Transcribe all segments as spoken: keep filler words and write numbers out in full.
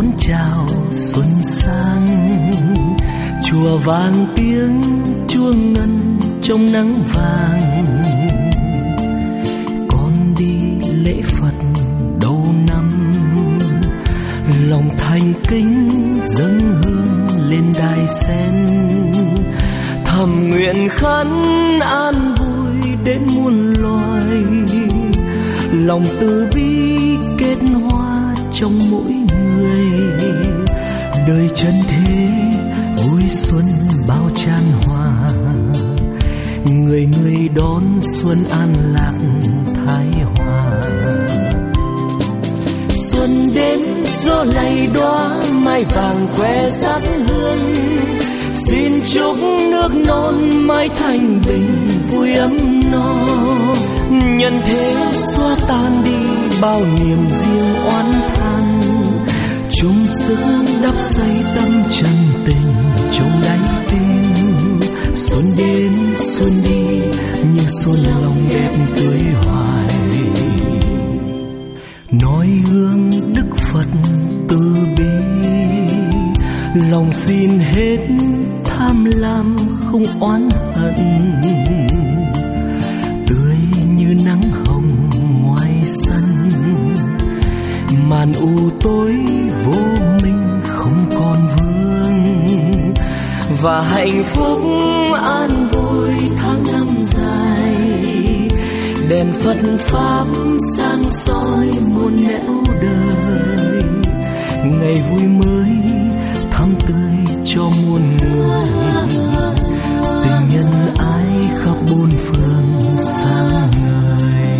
đón chào xuân sang. Chùa vang tiếng chuông ngân trong nắng vàng. Con đi lễ Phật đầu năm, lòng thành kính dâng hương lên đài sen. Thầm nguyện khấn an vui đến muôn loài, lòng từ bi kết hoa trong mỗi người. Đời chân thế vui xuân bao tràn hòa, người người đón xuân an lạc thái hòa. Xuân đến gió lay đóa mai vàng khoe sắc hương, xin chúc nước non mãi thanh bình vui ấm no. Nhân thế xóa tan đi bao niềm riêng oán than, chung sức đắp xây tâm chân tình trong đáy tim. Xuân đến xuân đi như xuân lòng đẹp tươi hoài, nói hương Đức Phật từ bi. Lòng xin hết tham lam không oán hận, tươi như nắng hồng ngoài sân. Màn u tối vô minh không còn vương, và hạnh phúc an vui tháng năm dài. Đèn Phật pháp sáng soi muôn nẻo đời, ngày vui mới thắm tươi cho muôn người. Tình nhân ái khắp bốn phương sáng ngời.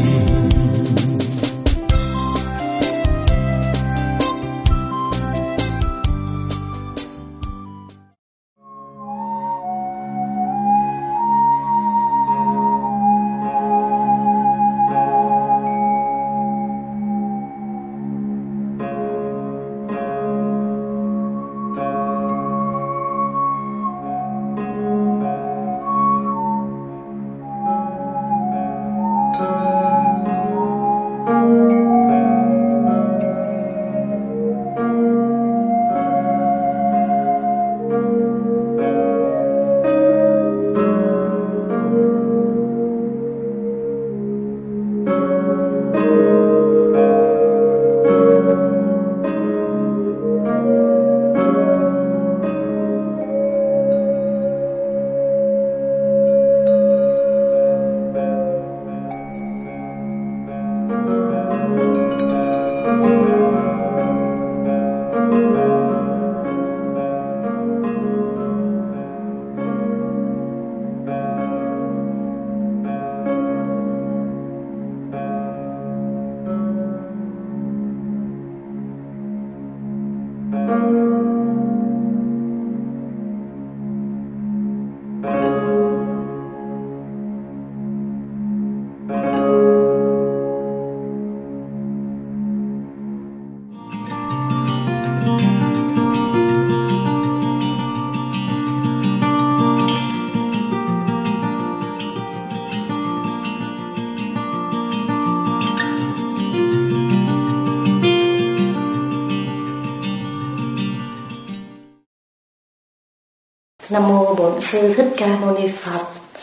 Nam mô Bổn Sư Thích Ca Mâu Ni Phật.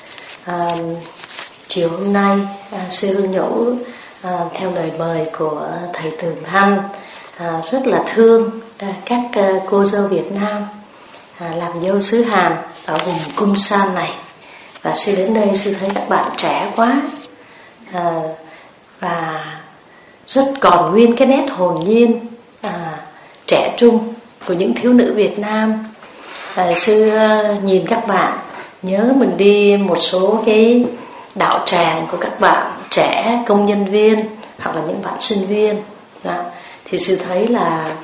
À, chiều hôm nay à, sư Hương Nhũ à, theo lời mời của thầy Tường Hanh à, rất là thương à, các à, cô dâu Việt Nam à, làm dâu xứ Hàn ở vùng Cung San này. Và sư đến đây sư thấy các bạn trẻ quá à, và rất còn nguyên cái nét hồn nhiên à, trẻ trung của những thiếu nữ Việt Nam. À, sư nhìn các bạn nhớ mình đi một số cái đạo tràng của các bạn trẻ công nhân viên hoặc là những bạn sinh viên đó. Thì sư thấy là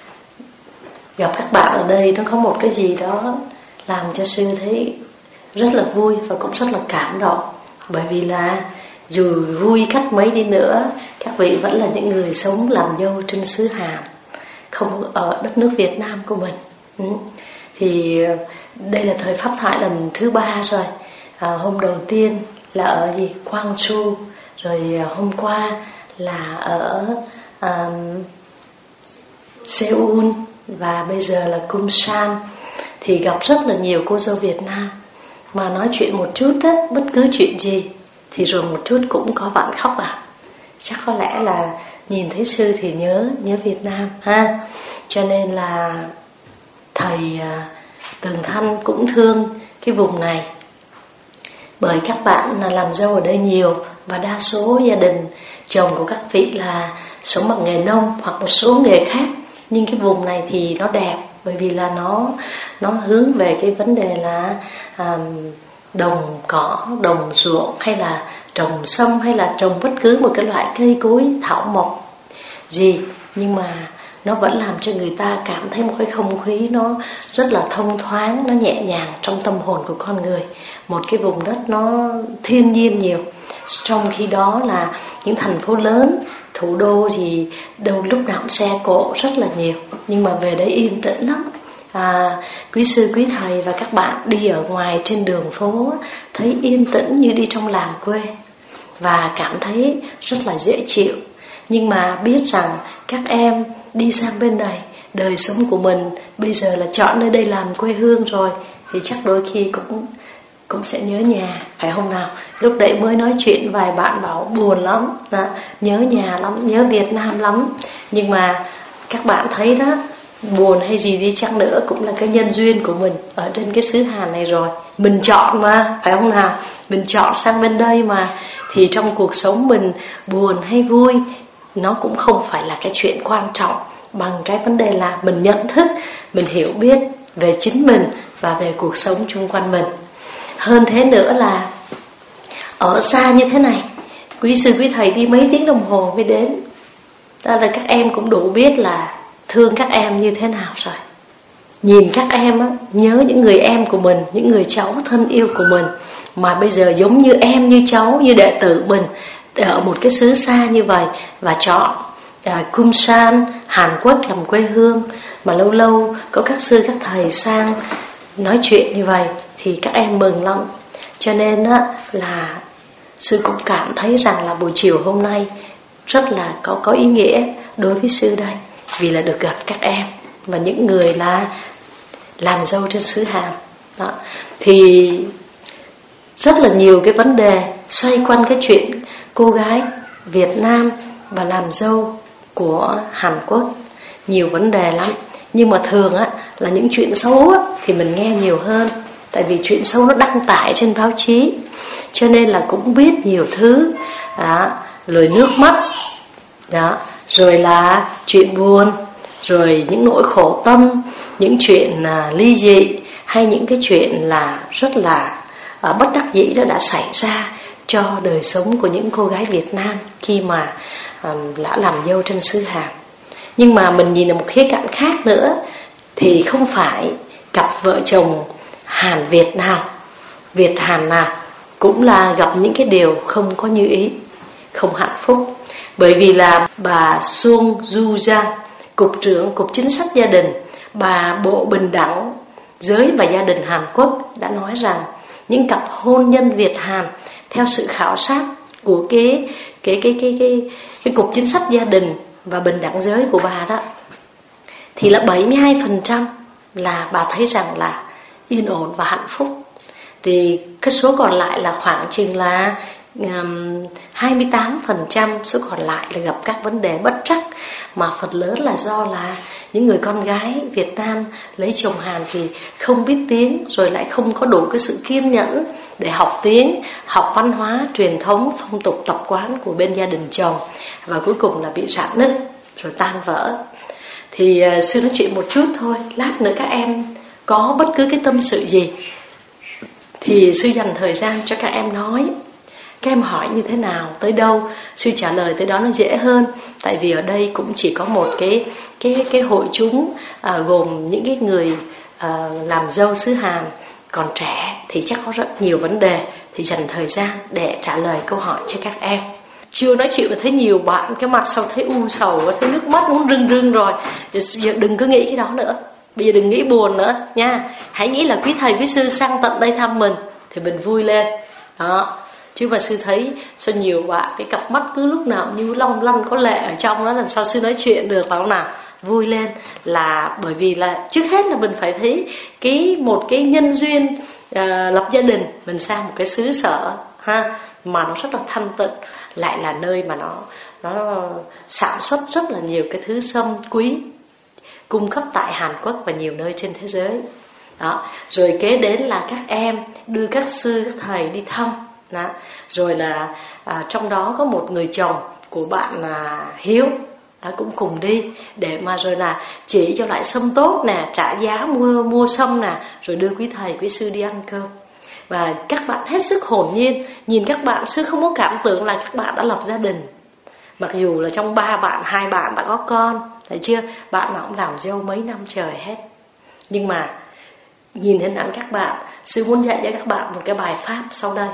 gặp các bạn ở đây nó có một cái gì đó làm cho sư thấy rất là vui và cũng rất là cảm động. Bởi vì là dù vui cách mấy đi nữa, các vị vẫn là những người sống làm dâu trên xứ Hàn, không ở đất nước Việt Nam của mình. ừ. Thì đây là thời pháp thoại lần thứ ba rồi. à, Hôm đầu tiên là ở gì Gwangju, rồi hôm qua là ở um, Seoul, và bây giờ là Cung San, thì gặp rất là nhiều cô dâu Việt Nam mà nói chuyện một chút á, bất cứ chuyện gì thì rồi một chút cũng có bạn khóc à. Chắc có lẽ là nhìn thấy sư thì nhớ nhớ Việt Nam ha. Cho nên là thầy Tường Thanh cũng thương cái vùng này, bởi các bạn là làm dâu ở đây nhiều và đa số gia đình chồng của các vị là sống bằng nghề nông hoặc một số nghề khác. Nhưng cái vùng này thì nó đẹp bởi vì là nó nó hướng về cái vấn đề là à, đồng cỏ, đồng ruộng, hay là trồng sâm, hay là trồng bất cứ một cái loại cây cối thảo mộc gì, nhưng mà nó vẫn làm cho người ta cảm thấy một cái không khí nó rất là thông thoáng, nó nhẹ nhàng trong tâm hồn của con người. Một cái vùng đất nó thiên nhiên nhiều. Trong khi đó là những thành phố lớn, thủ đô thì đâu lúc nào cũng xe cộ rất là nhiều, nhưng mà về đấy yên tĩnh lắm. À, quý sư, quý thầy và các bạn đi ở ngoài trên đường phố thấy yên tĩnh như đi trong làng quê và cảm thấy rất là dễ chịu. Nhưng mà biết rằng các em đi sang bên này, đời sống của mình bây giờ là chọn nơi đây làm quê hương rồi, thì chắc đôi khi cũng cũng sẽ nhớ nhà, phải không nào? Lúc đấy mới nói chuyện vài bạn bảo buồn lắm, đó, nhớ nhà lắm, nhớ Việt Nam lắm. Nhưng mà các bạn thấy đó, buồn hay gì đi chăng nữa cũng là cái nhân duyên của mình ở trên cái xứ Hàn này rồi. Mình chọn mà, phải không nào? Mình chọn sang bên đây mà. Thì trong cuộc sống mình buồn hay vui, nó cũng không phải là cái chuyện quan trọng bằng cái vấn đề là mình nhận thức, mình hiểu biết về chính mình và về cuộc sống chung quanh mình. Hơn thế nữa là ở xa như thế này, quý sư quý thầy đi mấy tiếng đồng hồ mới đến. Đó là các em cũng đủ biết là thương các em như thế nào rồi. Nhìn các em á, nhớ những người em của mình, những người cháu thân yêu của mình, mà bây giờ giống như em, như cháu, như đệ tử mình ở một cái xứ xa như vậy, và chọn à, Cung San, Hàn Quốc làm quê hương, mà lâu lâu có các sư các thầy sang nói chuyện như vậy thì các em mừng lắm. Cho nên á, là sư cũng cảm thấy rằng là buổi chiều hôm nay rất là có, có ý nghĩa đối với sư đây, vì là được gặp các em và những người là làm dâu trên xứ Hàn đó. Thì rất là nhiều cái vấn đề xoay quanh cái chuyện cô gái Việt Nam và làm dâu của Hàn Quốc, nhiều vấn đề lắm. Nhưng mà thường á, là những chuyện xấu á, thì mình nghe nhiều hơn, tại vì chuyện xấu nó đăng tải trên báo chí, cho nên là cũng biết nhiều thứ đó, rồi nước mắt đó, rồi là chuyện buồn, rồi những nỗi khổ tâm, những chuyện à, ly dị, hay những cái chuyện là rất là à, bất đắc dĩ đó đã xảy ra cho đời sống của những cô gái Việt Nam khi mà à, đã làm dâu trên xứ Hàn. Nhưng mà mình nhìn ở một khía cạnh khác nữa, thì không phải cặp vợ chồng Hàn Việt nào, Việt Hàn nào cũng là gặp những cái điều không có như ý, không hạnh phúc. Bởi vì là bà Sung Du Giang, Cục trưởng Cục Chính sách Gia đình, bà Bộ Bình đẳng Giới và Gia đình Hàn Quốc đã nói rằng những cặp hôn nhân Việt Hàn theo sự khảo sát của cái cái cái cái cái, cái Cục Chính sách Gia đình và Bình đẳng Giới của bà đó, thì là bảy mươi hai phần trăm là bà thấy rằng là yên ổn và hạnh phúc. Thì cái số còn lại là khoảng chừng là um, hai mươi tám phần trăm số còn lại là gặp các vấn đề bất trắc, mà phần lớn là do là những người con gái Việt Nam lấy chồng Hàn thì không biết tiếng, rồi lại không có đủ cái sự kiên nhẫn để học tiếng, học văn hóa, truyền thống, phong tục tập quán của bên gia đình chồng, và cuối cùng là bị rạn nứt rồi tan vỡ. Thì uh, sư nói chuyện một chút thôi, lát nữa các em có bất cứ cái tâm sự gì thì sư dành thời gian cho các em nói. Các em hỏi như thế nào, tới đâu, sư trả lời tới đó nó dễ hơn. Tại vì ở đây cũng chỉ có một cái cái cái hội chúng à, gồm những cái người à, làm dâu xứ Hàn còn trẻ, thì chắc có rất nhiều vấn đề, thì dành thời gian để trả lời câu hỏi cho các em. Chưa nói chuyện mà thấy nhiều bạn cái mặt sau thấy u sầu, thấy nước mắt muốn rưng rưng rồi. Giờ đừng có nghĩ cái đó nữa, bây giờ đừng nghĩ buồn nữa nha. Hãy nghĩ là quý thầy quý sư sang tận đây thăm mình thì mình vui lên đó. Chứ mà sư thấy sao nhiều bạn cái cặp mắt cứ lúc nào như long lanh có lệ ở trong đó, làm sao sư nói chuyện được, phải không nào? vui lên, là bởi vì là trước hết là mình phải thấy cái một cái nhân duyên uh, lập gia đình, mình sang một cái xứ sở ha mà nó rất là thanh tịnh, lại là nơi mà nó nó sản xuất rất là nhiều cái thứ sâm quý, cung cấp tại Hàn Quốc và nhiều nơi trên thế giới. Đó, rồi kế đến là các em đưa các sư các thầy đi thăm. Đó, rồi là à, trong đó có một người chồng của bạn là Hiếu đó, cũng cùng đi để mà rồi là chỉ cho loại sâm tốt nè, trả giá mua mua sâm nè, rồi đưa quý thầy quý sư đi ăn cơm. Và các bạn hết sức hồn nhiên, nhìn các bạn sư không có cảm tưởng là các bạn đã lập gia đình, mặc dù là trong ba bạn hai bạn đã có con, thấy chưa, bạn nào cũng làm dâu mấy năm trời hết. Nhưng mà nhìn hình ảnh các bạn, sư muốn dạy cho các bạn một cái bài pháp sau đây.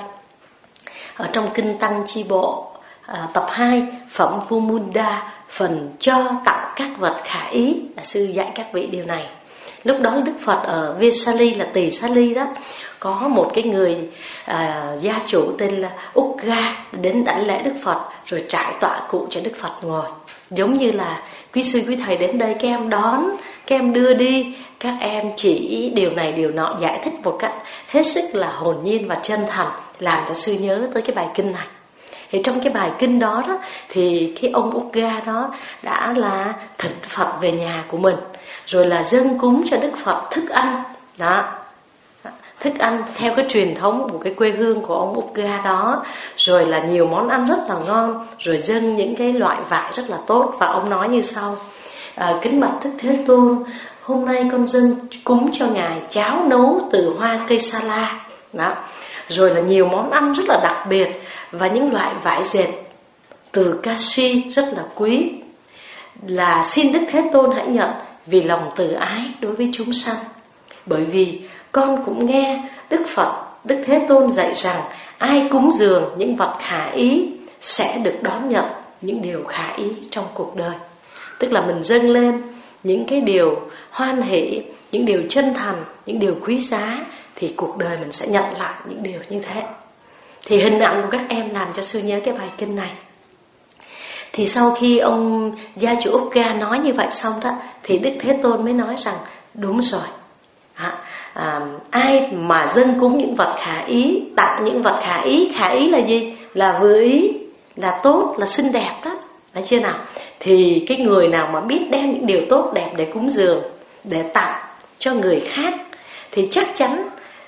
Ở trong kinh Tăng Chi Bộ à, tập hai phẩm Vumunda, phần cho tặng các vật khả ý, là sư dạy các vị điều này. Lúc đó Đức Phật ở Vesali là Tỳ Xá Ly đó, có một cái người à, gia chủ tên là Ugga đến đảnh lễ Đức Phật, rồi trải tọa cụ cho Đức Phật ngồi. Giống như là quý sư quý thầy đến đây, các em đón, các em đưa đi, các em chỉ điều này điều nọ, giải thích một cách hết sức là hồn nhiên và chân thành, làm cho sư nhớ tới cái bài kinh này. Thì trong cái bài kinh đó, đó thì cái ông Ugga đó đã là thỉnh Phật về nhà của mình, rồi là dâng cúng cho Đức Phật thức ăn đó, thức ăn theo cái truyền thống của cái quê hương của ông Ugga đó, rồi là nhiều món ăn rất là ngon, rồi dâng những cái loại vải rất là tốt. Và ông nói như sau: à, kính bạch Đức Thế Tôn, hôm nay con dâng cúng cho ngài cháo nấu từ hoa cây sa la đó, rồi là nhiều món ăn rất là đặc biệt, và những loại vải dệt từ Kashi rất là quý, là xin Đức Thế Tôn hãy nhận vì lòng từ ái đối với chúng sanh. Bởi vì con cũng nghe Đức Phật, Đức Thế Tôn dạy rằng ai cúng dường những vật khả ý sẽ được đón nhận những điều khả ý trong cuộc đời. Tức là mình dâng lên những cái điều hoan hỷ, những điều chân thành, những điều quý giá, thì cuộc đời mình sẽ nhận lại những điều như thế. Thì hình ảnh của các em làm cho sư nhớ cái bài kinh này. Thì sau khi ông gia chủ Ugga nói như vậy xong đó, thì Đức Thế Tôn mới nói rằng đúng rồi, à, à, ai mà dâng cúng những vật khả ý, tặng những vật khả ý. Khả ý là gì? Là vừa ý, là tốt, là xinh đẹp đó, thấy chưa nào? Thì cái người nào mà biết đem những điều tốt đẹp để cúng dường, để tặng cho người khác, thì chắc chắn,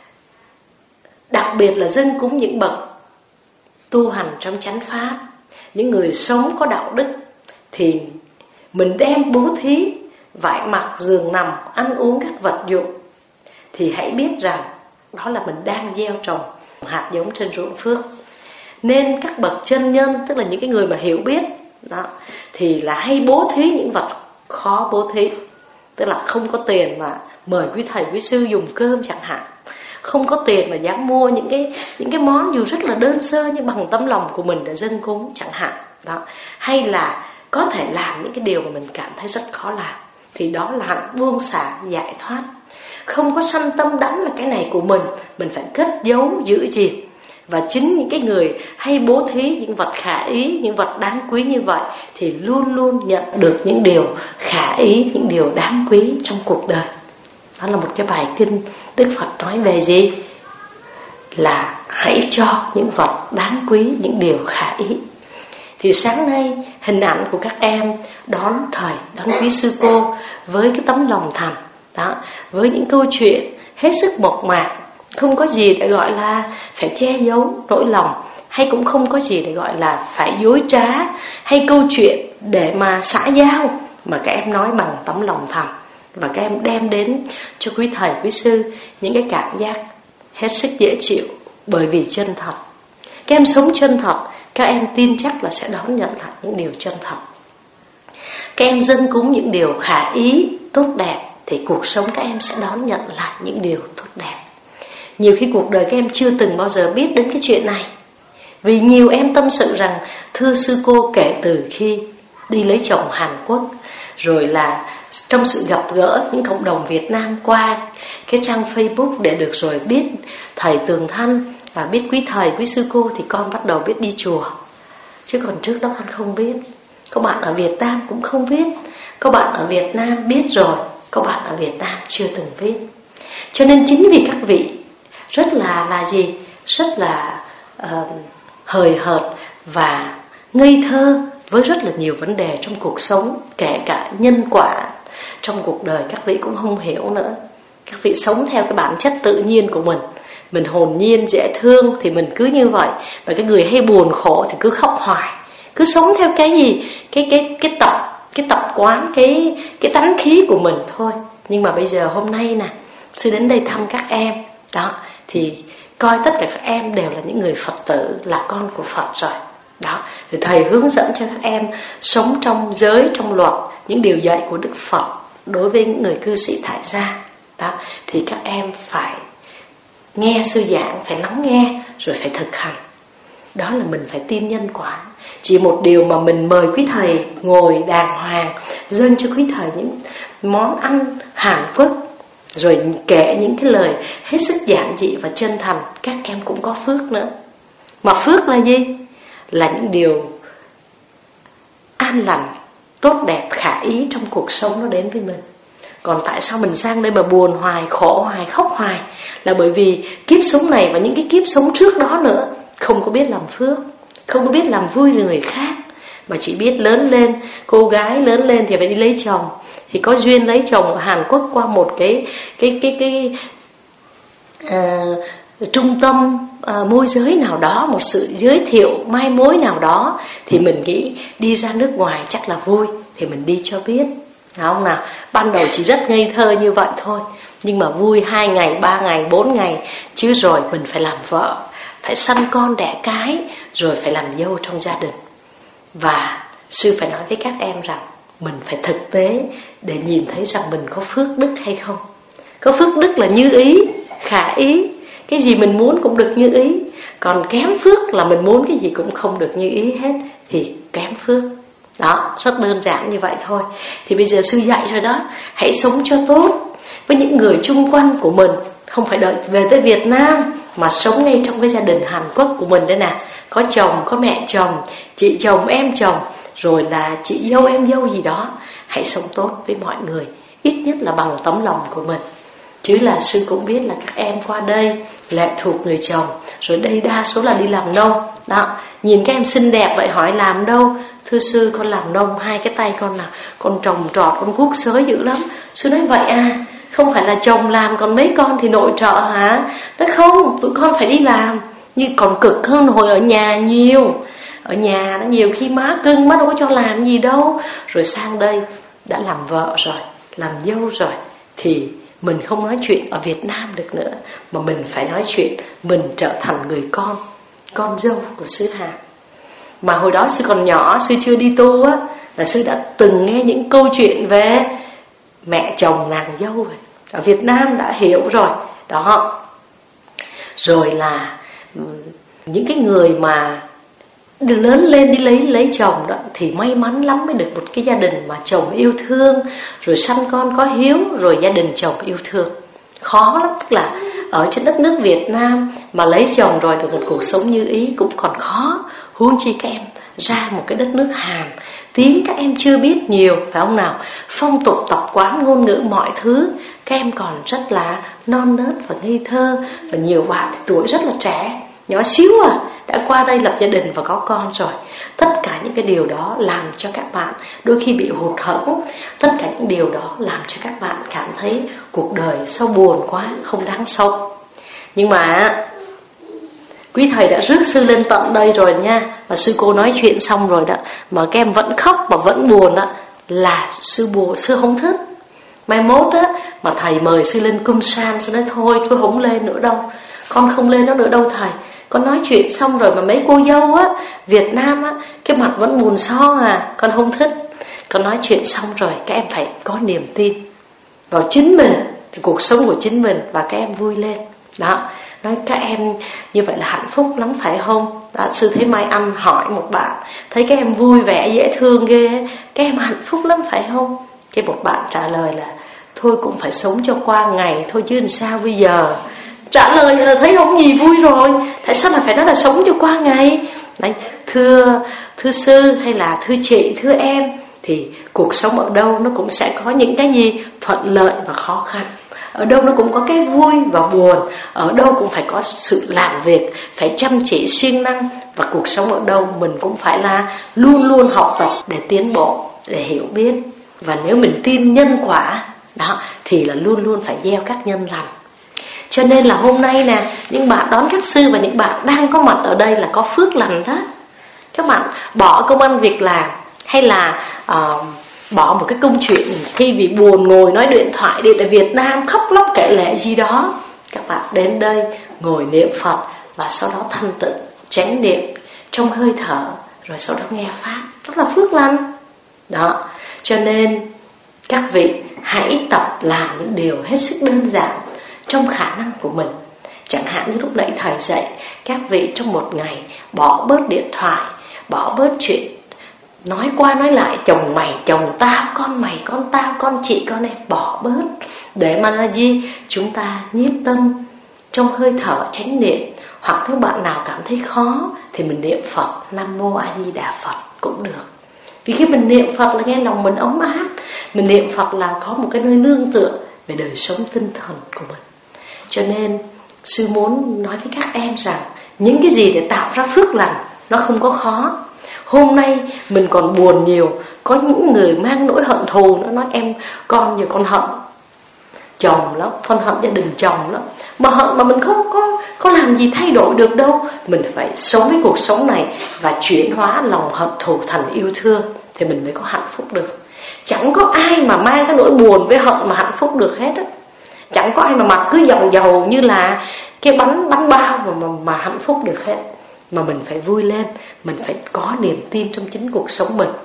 đặc biệt là dâng cúng những bậc tu hành trong chánh pháp, những người sống có đạo đức, thì mình đem bố thí, vải mặc, giường nằm, ăn uống các vật dụng, thì hãy biết rằng đó là mình đang gieo trồng hạt giống trên ruộng phước. Nên các bậc chân nhân, tức là những cái người mà hiểu biết đó, thì là hay bố thí những vật khó bố thí. Tức là không có tiền mà mời quý thầy quý sư dùng cơm chẳng hạn, không có tiền mà dám mua những cái những cái món dù rất là đơn sơ nhưng bằng tấm lòng của mình để dâng cúng chẳng hạn đó. Hay là có thể làm những cái điều mà mình cảm thấy rất khó làm, thì đó là hạnh buông xả giải thoát. Không có sanh tâm đắm là cái này của mình, mình phải cất giấu giữ gìn. Và chính những cái người hay bố thí những vật khả ý, những vật đáng quý như vậy, thì luôn luôn nhận được những điều khả ý, những điều đáng quý trong cuộc đời. Đó là một cái bài kinh Đức Phật nói về gì? Là hãy cho những vật đáng quý, những điều khả ý. Thì sáng nay hình ảnh của các em đón thầy, đón quý sư cô với cái tấm lòng thành đó, với những câu chuyện hết sức mộc mạc, không có gì để gọi là phải che giấu nỗi lòng, hay cũng không có gì để gọi là phải dối trá, hay câu chuyện để mà xã giao, mà các em nói bằng tấm lòng thành. Và các em đem đến cho quý thầy, quý sư những cái cảm giác hết sức dễ chịu, bởi vì chân thật. Các em sống chân thật, các em tin chắc là sẽ đón nhận lại những điều chân thật. Các em dâng cúng những điều khả ý, tốt đẹp, thì cuộc sống các em sẽ đón nhận lại những điều tốt đẹp. Nhiều khi cuộc đời các em chưa từng bao giờ biết đến cái chuyện này. Vì nhiều em tâm sự rằng, thưa sư cô, kể từ khi đi lấy chồng Hàn Quốc, rồi là trong sự gặp gỡ những cộng đồng Việt Nam qua cái trang Facebook để được rồi biết thầy Tường Thanh và biết quý thầy, quý sư cô, thì con bắt đầu biết đi chùa. Chứ còn trước đó con không biết. Có bạn ở Việt Nam cũng không biết. Có bạn ở Việt Nam biết rồi, có bạn ở Việt Nam chưa từng biết. Cho nên chính vì các vị rất là là gì? Rất là uh, hời hợt và ngây thơ với rất là nhiều vấn đề trong cuộc sống, kể cả nhân quả trong cuộc đời các vị cũng không hiểu nữa. Các vị sống theo cái bản chất tự nhiên của mình. Mình hồn nhiên, dễ thương thì mình cứ như vậy. Và cái người hay buồn khổ thì cứ khóc hoài, cứ sống theo cái gì? Cái cái cái tập, cái tập quán, cái cái tánh khí của mình thôi. Nhưng mà bây giờ hôm nay nè, sư đến đây thăm các em. Đó, thì coi tất cả các em đều là những người Phật tử, là con của Phật rồi. Đó, thì thầy hướng dẫn cho các em sống trong giới, trong luật, những điều dạy của Đức Phật đối với những người cư sĩ tại gia. Đó, thì các em phải nghe sư giảng, phải lắng nghe rồi phải thực hành. Đó là mình phải tin nhân quả. Chỉ một điều mà mình mời quý thầy ngồi đàng hoàng, dâng cho quý thầy những món ăn Hàn Quốc, rồi kể những cái lời hết sức giản dị và chân thành, các em cũng có phước nữa. Mà phước là gì? Là những điều an lành, tốt đẹp, khả ý trong cuộc sống nó đến với mình. Còn tại sao mình sang đây mà buồn hoài, khổ hoài, khóc hoài? Là bởi vì kiếp sống này và những cái kiếp sống trước đó nữa không có biết làm phước, không có biết làm vui người khác, mà chỉ biết lớn lên. Cô gái lớn lên thì phải đi lấy chồng, thì có duyên lấy chồng ở Hàn Quốc qua một cái cái cái cái, cái uh, trung tâm uh, môi giới nào đó, một sự giới thiệu mai mối nào đó, thì mình nghĩ đi ra nước ngoài chắc là vui, thì mình đi cho biết. Đúng không nào? Ban đầu chỉ rất ngây thơ như vậy thôi, nhưng mà vui hai ngày, ba ngày, bốn ngày, chứ rồi mình phải làm vợ, phải sanh con đẻ cái, rồi phải làm dâu trong gia đình. Và sư phải nói với các em rằng mình phải thực tế để nhìn thấy rằng mình có phước đức hay không. Có phước đức là như ý, khả ý, cái gì mình muốn cũng được như ý. Còn kém phước là mình muốn cái gì cũng không được như ý hết, thì kém phước. Đó, rất đơn giản như vậy thôi. Thì bây giờ sư dạy rồi đó, hãy sống cho tốt với những người chung quanh của mình. Không phải đợi về tới Việt Nam, mà sống ngay trong cái gia đình Hàn Quốc của mình đây nè. Có chồng, có mẹ chồng, chị chồng, em chồng, rồi là chị dâu, em dâu gì đó. Hãy sống tốt với mọi người, ít nhất là bằng tấm lòng của mình. Chứ là sư cũng biết là các em qua đây lệ thuộc người chồng, rồi đây đa số là đi làm nông. Đó, nhìn các em xinh đẹp vậy hỏi làm đâu? Thưa sư, con làm nông, hai cái tay con là con trồng trọt, con cuốc xới dữ lắm. Sư nói vậy à, không phải là chồng làm, còn mấy con thì nội trợ hả? Nói không, tụi con phải đi làm, nhưng còn cực hơn hồi ở nhà nhiều. Ở nhà nó nhiều khi má cưng, má đâu có cho làm gì đâu. Rồi sang đây đã làm vợ rồi, làm dâu rồi, thì mình không nói chuyện ở Việt Nam được nữa, mà mình phải nói chuyện mình trở thành người con, con dâu của xứ Hàn. Mà hồi đó sư còn nhỏ, sư chưa đi tu á, là sư đã từng nghe những câu chuyện về mẹ chồng nàng dâu rồi. Ở Việt Nam đã hiểu rồi. Đó. Rồi là những cái người mà lớn lên đi lấy lấy chồng đó, thì may mắn lắm mới được một cái gia đình mà chồng yêu thương, rồi sanh con có hiếu, rồi gia đình chồng yêu thương. Khó lắm, tức là ở trên đất nước Việt Nam mà lấy chồng rồi được một cuộc sống như ý cũng còn khó. Huống chi các em ra một cái đất nước Hàn, tiếng các em chưa biết nhiều, phải không nào? Phong tục tập quán, ngôn ngữ, mọi thứ các em còn rất là non nớt và ngây thơ. Và nhiều bạn thì tuổi rất là trẻ, nhỏ xíu à, đã qua đây lập gia đình và có con rồi. Tất cả những cái điều đó làm cho các bạn đôi khi bị hụt hẫng. Tất cả những điều đó làm cho các bạn cảm thấy cuộc đời sao buồn quá, không đáng sống. Nhưng mà quý thầy đã rước sư lên tận đây rồi nha, và sư cô nói chuyện xong rồi đó, mà các em vẫn khóc và vẫn buồn đó, là sư buồn, sư không thích. Mai mốt á, mà thầy mời sư lên cung san, sư nói thôi tôi không lên nữa đâu, con không lên đó nữa đâu thầy. Con nói chuyện xong rồi mà mấy cô dâu á, Việt Nam á, cái mặt vẫn buồn so à, con không thích. Con nói chuyện xong rồi, các em phải có niềm tin vào chính mình, cuộc sống của chính mình, và các em vui lên. Đó, nói các em như vậy là hạnh phúc lắm phải không? Đó, sư thấy Mai Anh hỏi một bạn, thấy các em vui vẻ dễ thương ghê, các em hạnh phúc lắm phải không? Cái một bạn trả lời là thôi cũng phải sống cho qua ngày thôi chứ làm sao bây giờ. Trả lời là thấy không gì vui rồi, tại sao lại phải nói là sống cho qua ngày? Đấy, thưa thưa sư hay là thưa chị, thưa em, thì cuộc sống ở đâu nó cũng sẽ có những cái gì thuận lợi và khó khăn. Ở đâu nó cũng có cái vui và buồn, ở đâu cũng phải có sự làm việc, phải chăm chỉ siêng năng. Và cuộc sống ở đâu mình cũng phải là luôn luôn học tập để tiến bộ, để hiểu biết. Và nếu mình tin nhân quả đó thì là luôn luôn phải gieo các nhân lành. Cho nên là hôm nay nè, những bạn đón các sư và những bạn đang có mặt ở đây là có phước lành đó. Các bạn bỏ công ăn việc làm hay là uh, bỏ một cái công chuyện khi vì buồn ngồi nói điện thoại đi tại Việt Nam khóc lóc kể lể gì đó, các bạn đến đây ngồi niệm Phật và sau đó thanh tịnh chánh niệm trong hơi thở, rồi sau đó nghe pháp, rất là phước lành đó. Cho nên các vị hãy tập làm những điều hết sức đơn giản trong khả năng của mình. Chẳng hạn như lúc nãy thầy dạy các vị trong một ngày bỏ bớt điện thoại, bỏ bớt chuyện nói qua nói lại chồng mày, chồng tao, con mày, con tao, con chị, con em, bỏ bớt. Để mà là gì? Chúng ta nhiếp tâm trong hơi thở chánh niệm. Hoặc nếu bạn nào cảm thấy khó thì mình niệm Phật, Nam Mô A Di Đà Phật cũng được. Vì khi mình niệm Phật là nghe lòng mình ấm áp. Mình niệm Phật là có một cái nơi nương tựa về đời sống tinh thần của mình. Cho nên sư muốn nói với các em rằng những cái gì để tạo ra phước lành nó không có khó. Hôm nay mình còn buồn nhiều, có những người mang nỗi hận thù, nó nói em con nhiều con hận chồng lắm, con hận gia đình chồng lắm. Mà hận mà mình không có có làm gì thay đổi được đâu. Mình phải sống với cuộc sống này và chuyển hóa lòng hận thù thành yêu thương thì mình mới có hạnh phúc được. Chẳng có ai mà mang cái nỗi buồn với hận mà hạnh phúc được hết á. Chẳng có ai mà mặt cứ dầu dầu như là cái bánh bánh bao mà, mà, mà hạnh phúc được hết. Mà mình phải vui lên, mình phải có niềm tin trong chính cuộc sống mình.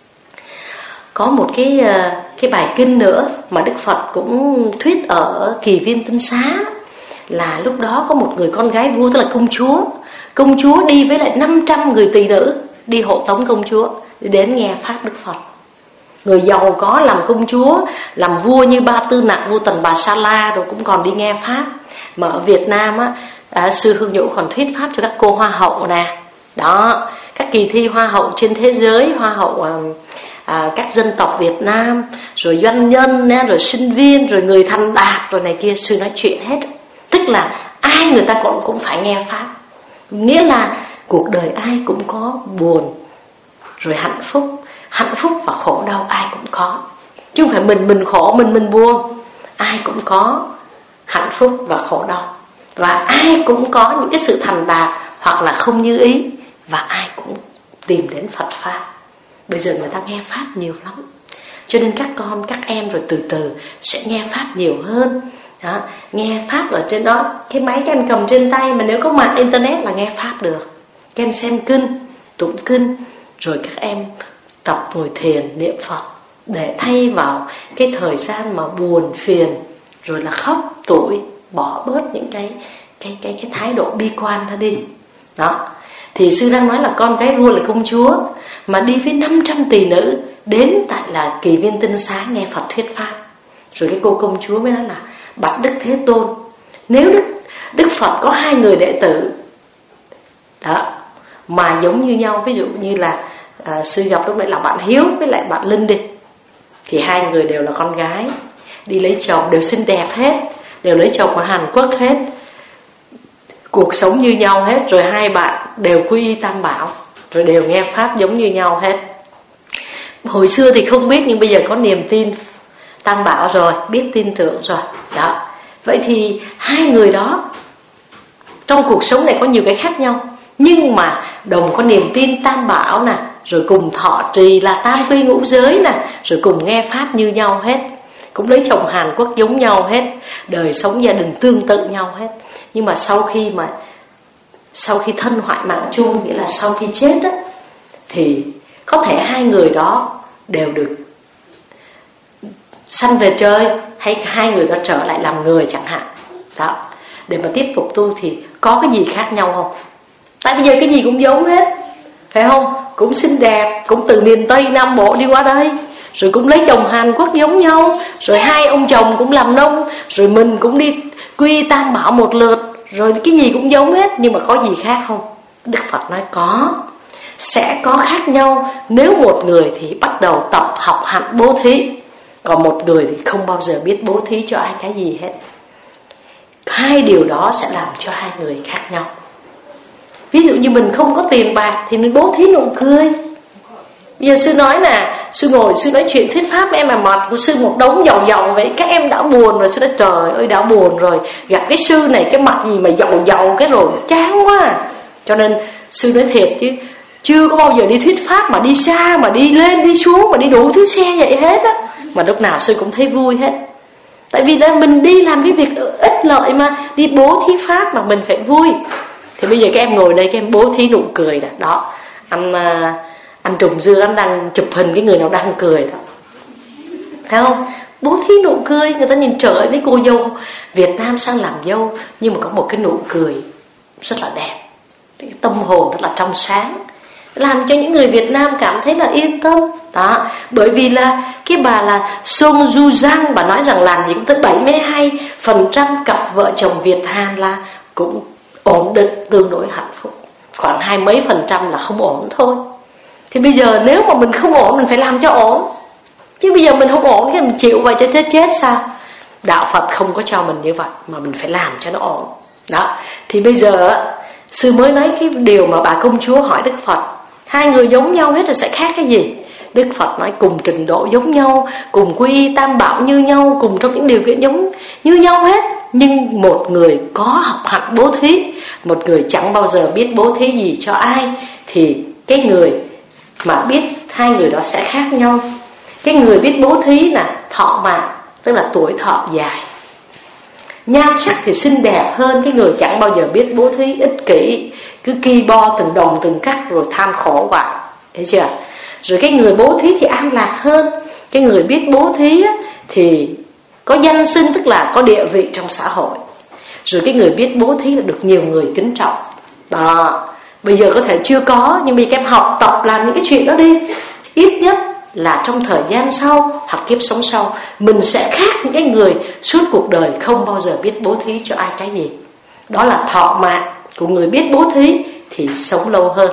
Có một cái cái bài kinh nữa mà Đức Phật cũng thuyết ở Kỳ Viên Tinh Xá, là lúc đó có một người con gái vua, tức là công chúa. Công chúa đi với lại năm trăm người tỳ nữ đi hộ tống công chúa để đến nghe pháp Đức Phật. Người giàu có làm công chúa, làm vua như Ba Tư Nặc, vua Tần Bà Sa La rồi cũng còn đi nghe pháp. Mà ở Việt Nam á, à, sư Hương Nhũ còn thuyết pháp cho các cô hoa hậu nè. Đó, các kỳ thi hoa hậu trên thế giới, hoa hậu à, à, các dân tộc Việt Nam, rồi doanh nhân, nè, rồi sinh viên, rồi người thành đạt, rồi này kia, sư nói chuyện hết. Tức là ai người ta cũng, cũng phải nghe pháp. Nghĩa là cuộc đời ai cũng có buồn, rồi hạnh phúc. Hạnh phúc và khổ đau ai cũng có. Chứ không phải mình mình khổ, mình mình buồn. Ai cũng có hạnh phúc và khổ đau. Và ai cũng có những cái sự thành đạt hoặc là không như ý. Và ai cũng tìm đến Phật Pháp. Bây giờ người ta nghe Pháp nhiều lắm. Cho nên các con, các em rồi từ từ sẽ nghe Pháp nhiều hơn đó. Nghe Pháp ở trên đó, cái máy các em cầm trên tay, mà nếu có mạng internet là nghe Pháp được. Các em xem kinh, tụng kinh, rồi các em tập ngồi thiền, niệm Phật để thay vào cái thời gian mà buồn phiền, rồi là khóc tủi, bỏ bớt những cái cái cái cái thái độ bi quan ra đi. Đó. Thì sư đang nói là con gái vua là công chúa mà đi với năm trăm tỳ nữ đến tại là Kỳ Viên Tinh Xá nghe Phật thuyết pháp. Rồi cái cô công chúa mới nói là bạch Đức Thế Tôn, nếu Đức Đức Phật có hai người đệ tử đó mà giống như nhau, ví dụ như là à, sư gặp lúc nãy là bạn Hiếu với lại bạn Linh đi, thì hai người đều là con gái, đi lấy chồng đều xinh đẹp hết, đều lấy chồng ở Hàn Quốc hết, cuộc sống như nhau hết, rồi hai bạn đều quy y Tam Bảo, rồi đều nghe pháp giống như nhau hết. Hồi xưa thì không biết, nhưng bây giờ có niềm tin Tam Bảo rồi, biết tin tưởng rồi đó. Vậy thì hai người đó trong cuộc sống này có nhiều cái khác nhau, nhưng mà đồng có niềm tin Tam Bảo nè, rồi cùng thọ trì là tam quy ngũ giới nè, rồi cùng nghe pháp như nhau hết, cũng lấy chồng Hàn Quốc giống nhau hết, đời sống gia đình tương tự nhau hết. Nhưng mà sau khi mà sau khi thân hoại mạng chung, nghĩa là sau khi chết á, thì có thể hai người đó đều được sanh về trời, hay hai người đó trở lại làm người chẳng hạn đó, để mà tiếp tục tu. Thì có cái gì khác nhau không? Tại bây giờ cái gì cũng giống hết, phải không? Cũng xinh đẹp, cũng từ miền Tây Nam Bộ đi qua đây, rồi cũng lấy chồng Hàn Quốc giống nhau, rồi hai ông chồng cũng làm nông, rồi mình cũng đi quy Tam Bảo một lượt, rồi cái gì cũng giống hết. Nhưng mà có gì khác không? Đức Phật nói có. sẽ có khác nhau nếu một người thì bắt đầu tập học hạnh bố thí, còn một người thì không bao giờ biết bố thí cho ai cái gì hết. Hai điều đó sẽ làm cho hai người khác nhau. Ví dụ như mình không có tiền bạc thì mình bố thí nụ cười. Bây giờ sư nói là sư ngồi sư nói chuyện thuyết pháp em mà mặt của sư một đống dầu dầu vậy, các em đã buồn rồi. Sư nói trời ơi đã buồn rồi, gặp cái sư này cái mặt gì mà dầu dầu cái rồi chán quá. Cho nên sư nói thiệt chứ chưa có bao giờ đi thuyết pháp mà đi xa, mà đi lên đi xuống, mà đi đủ thứ xe vậy hết á, mà lúc nào sư cũng thấy vui hết. Tại vì là mình đi làm cái việc ích lợi mà, đi bố thí pháp mà mình phải vui. Thì bây giờ các em ngồi đây các em bố thí nụ cười đó, đó. Anh anh Trùng Dương anh đang chụp hình cái người nào đang cười đó, thấy không? Bố thí nụ cười, người ta nhìn trời ơi mấy cô dâu Việt Nam sang làm dâu nhưng mà có một cái nụ cười rất là đẹp, cái tâm hồn rất là trong sáng, làm cho những người Việt Nam cảm thấy là yên tâm đó. Bởi vì là cái bà là Song Du Giang, bà nói rằng làm gì cũng tới bảy mươi hai phần trăm cặp vợ chồng Việt Hàn là cũng ổn định, tương đối hạnh phúc, khoảng hai mấy phần trăm là không ổn thôi. Thì bây giờ nếu mà mình không ổn mình phải làm cho ổn, chứ bây giờ mình không ổn cái mình chịu vậy cho chết chết sao? Đạo Phật không có cho mình như vậy, mà mình phải làm cho nó ổn đó. Thì bây giờ sư mới nói cái điều mà bà công chúa hỏi Đức Phật, hai người giống nhau hết rồi sẽ khác cái gì? Đức Phật nói cùng trình độ giống nhau, cùng quy y tam bảo như nhau, cùng trong những điều kiện giống như nhau hết, nhưng một người có học hạnh bố thí, một người chẳng bao giờ biết bố thí gì cho ai, thì cái người mà biết, hai người đó sẽ khác nhau. Cái người biết bố thí là thọ mạng, tức là tuổi thọ dài, nhan sắc thì xinh đẹp hơn cái người chẳng bao giờ biết bố thí, ích kỷ, cứ ki bo từng đồng từng cắt rồi than khổ vậy, thấy chưa? Rồi cái người bố thí thì an lạc hơn, cái người biết bố thí thì có danh xưng, tức là có địa vị trong xã hội. Rồi cái người biết bố thí là được nhiều người kính trọng đó. Bây giờ có thể chưa có, nhưng vì các em học tập làm những cái chuyện đó đi, ít nhất là trong thời gian sau hoặc kiếp sống sau mình sẽ khác những cái người suốt cuộc đời không bao giờ biết bố thí cho ai cái gì. Đó là thọ mạng của người biết bố thí thì sống lâu hơn.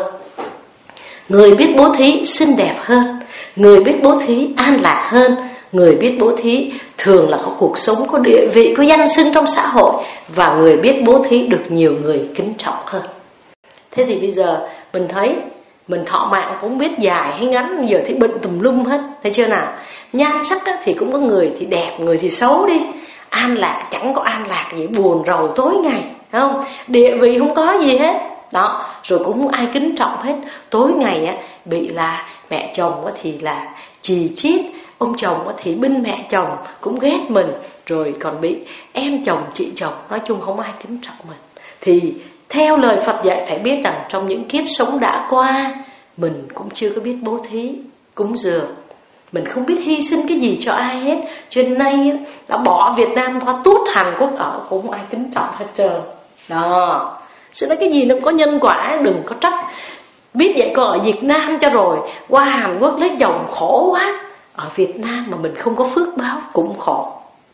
Người biết bố thí xinh đẹp hơn, người biết bố thí an lạc hơn, người biết bố thí thường là có cuộc sống, có địa vị, có danh xưng trong xã hội, và người biết bố thí được nhiều người kính trọng hơn. Thế thì bây giờ mình thấy mình thọ mạng cũng biết dài hay ngắn, bây giờ thấy bệnh tùm lum hết, thấy chưa nào? Nhan sắc thì cũng có người thì đẹp, người thì xấu đi. An lạc chẳng có an lạc gì, buồn rầu tối ngày, thấy không? Địa vị không có gì hết đó, rồi cũng không ai kính trọng hết. Tối ngày á bị là mẹ chồng thì là chì chít, ông chồng thì binh mẹ chồng cũng ghét mình, rồi còn bị em chồng chị chồng, nói chung không ai kính trọng mình. Thì theo lời Phật dạy phải biết rằng trong những kiếp sống đã qua mình cũng chưa có biết bố thí, cúng dường, mình không biết hy sinh cái gì cho ai hết. Cho nên nay đã bỏ Việt Nam qua tuốt Hàn Quốc ở, cũng không ai kính trọng hết trơn đó. Sự nói cái gì nó cũng có nhân quả, đừng có trách. Biết vậy còn ở Việt Nam cho rồi, qua Hàn Quốc lấy chồng khổ quá. Ở Việt Nam mà mình không có phước báo cũng khổ.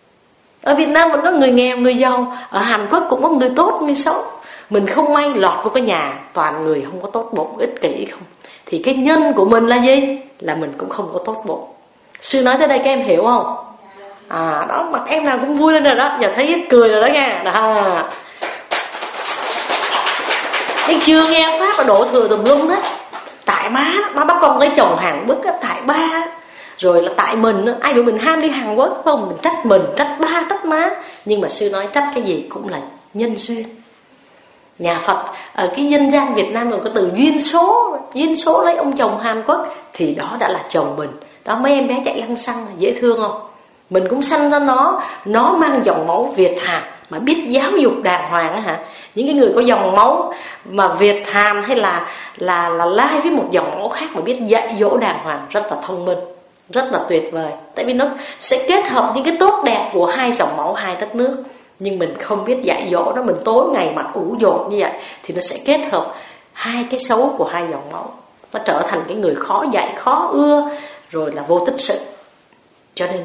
Ở Việt Nam vẫn có người nghèo, người giàu. Ở Hàn Quốc cũng có người tốt, người xấu. Mình không may lọt vào cái nhà toàn người không có tốt bụng, ích kỷ không, thì cái nhân của mình là gì? Là mình cũng không có tốt bụng. Sư nói tới đây các em hiểu không? À đó, mặt em nào cũng vui lên rồi đó. Giờ thấy ít cười rồi đó nha đó. Nhưng chưa nghe pháp là đổ thừa tùm lum đó. Tại má, má bắt con lấy chồng Hàn Quốc á, tại ba. Rồi là tại mình, ai bị mình ham đi Hàn Quốc không? Mình trách mình, trách ba, trách má. Nhưng mà sư nói trách cái gì cũng là nhân duyên. Nhà Phật ở cái dân gian Việt Nam còn có từ duyên số. Duyên số lấy ông chồng Hàn Quốc thì đó đã là chồng mình. Đó, mấy em bé chạy lăng xăng dễ thương không? Mình cũng sanh ra nó. Nó mang dòng máu Việt Hàn mà biết giáo dục đàng hoàng á hả? Những cái người có dòng máu mà Việt Hàn hay là là là lai với một dòng máu khác mà biết dạy dỗ đàng hoàng, rất là thông minh, rất là tuyệt vời. Tại vì nó sẽ kết hợp những cái tốt đẹp của hai dòng máu, hai đất nước. Nhưng mình không biết dạy dỗ nó, mình tối ngày mặt ủ dột như vậy thì nó sẽ kết hợp hai cái xấu của hai dòng máu, nó trở thành cái người khó dạy, khó ưa, rồi là vô tích sự. Cho nên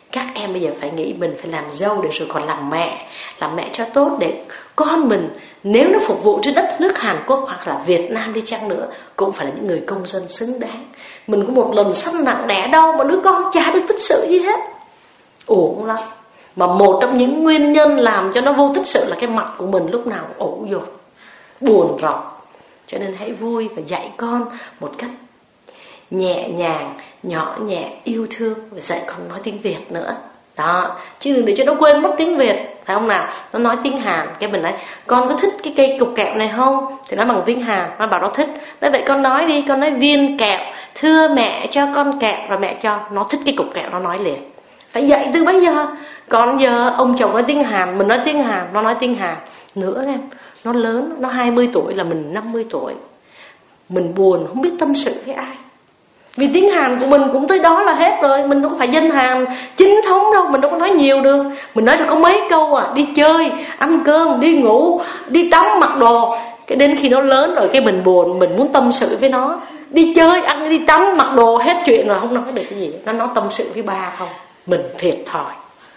Các em bây giờ phải nghĩ mình phải làm dâu để rồi còn làm mẹ. Làm mẹ cho tốt để con mình, nếu nó phục vụ trên đất nước Hàn Quốc hoặc là Việt Nam đi chăng nữa, cũng phải là những người công dân xứng đáng. Mình có một lần sanh nặng đẻ đau mà đứa con chả được tích sự gì hết, uổng lắm. Mà một trong những nguyên nhân làm cho nó vô tích sự là cái mặt của mình lúc nào cũng ủ dột, buồn rầu. Cho nên hãy vui và dạy con một cách nhẹ nhàng, nhỏ nhẹ, yêu thương, và dạy con nói tiếng Việt nữa. Đó, chứ đừng để cho nó quên mất tiếng Việt, phải không nào? Nó nói tiếng Hàn, cái mình nói con có thích cái cây cục kẹo này không? Thì nói bằng tiếng Hàn, nó bảo nó thích. Nói vậy con nói đi, con nói viên kẹo, thưa mẹ cho con kẹo, rồi mẹ cho. Nó thích cái cục kẹo, nó nói liền. Phải dạy từ bây giờ. Còn giờ ông chồng nói tiếng Hàn, mình nói tiếng Hàn, nó nói tiếng Hàn nữa em. Nó lớn, nó hai mươi tuổi là mình năm mươi tuổi. Mình buồn, không biết tâm sự với ai. Vì tiếng Hàn của mình cũng tới đó là hết rồi. Mình đâu có phải dân Hàn chính thống đâu, mình đâu có nói nhiều được. Mình nói được có mấy câu à, đi chơi, ăn cơm, đi ngủ, đi tắm, mặc đồ. Cái đến khi nó lớn rồi cái mình buồn, mình muốn tâm sự với nó. Đi chơi, ăn, đi tắm, mặc đồ, hết chuyện rồi, không nói được cái gì. Nó nói tâm sự với ba không, mình thiệt thòi.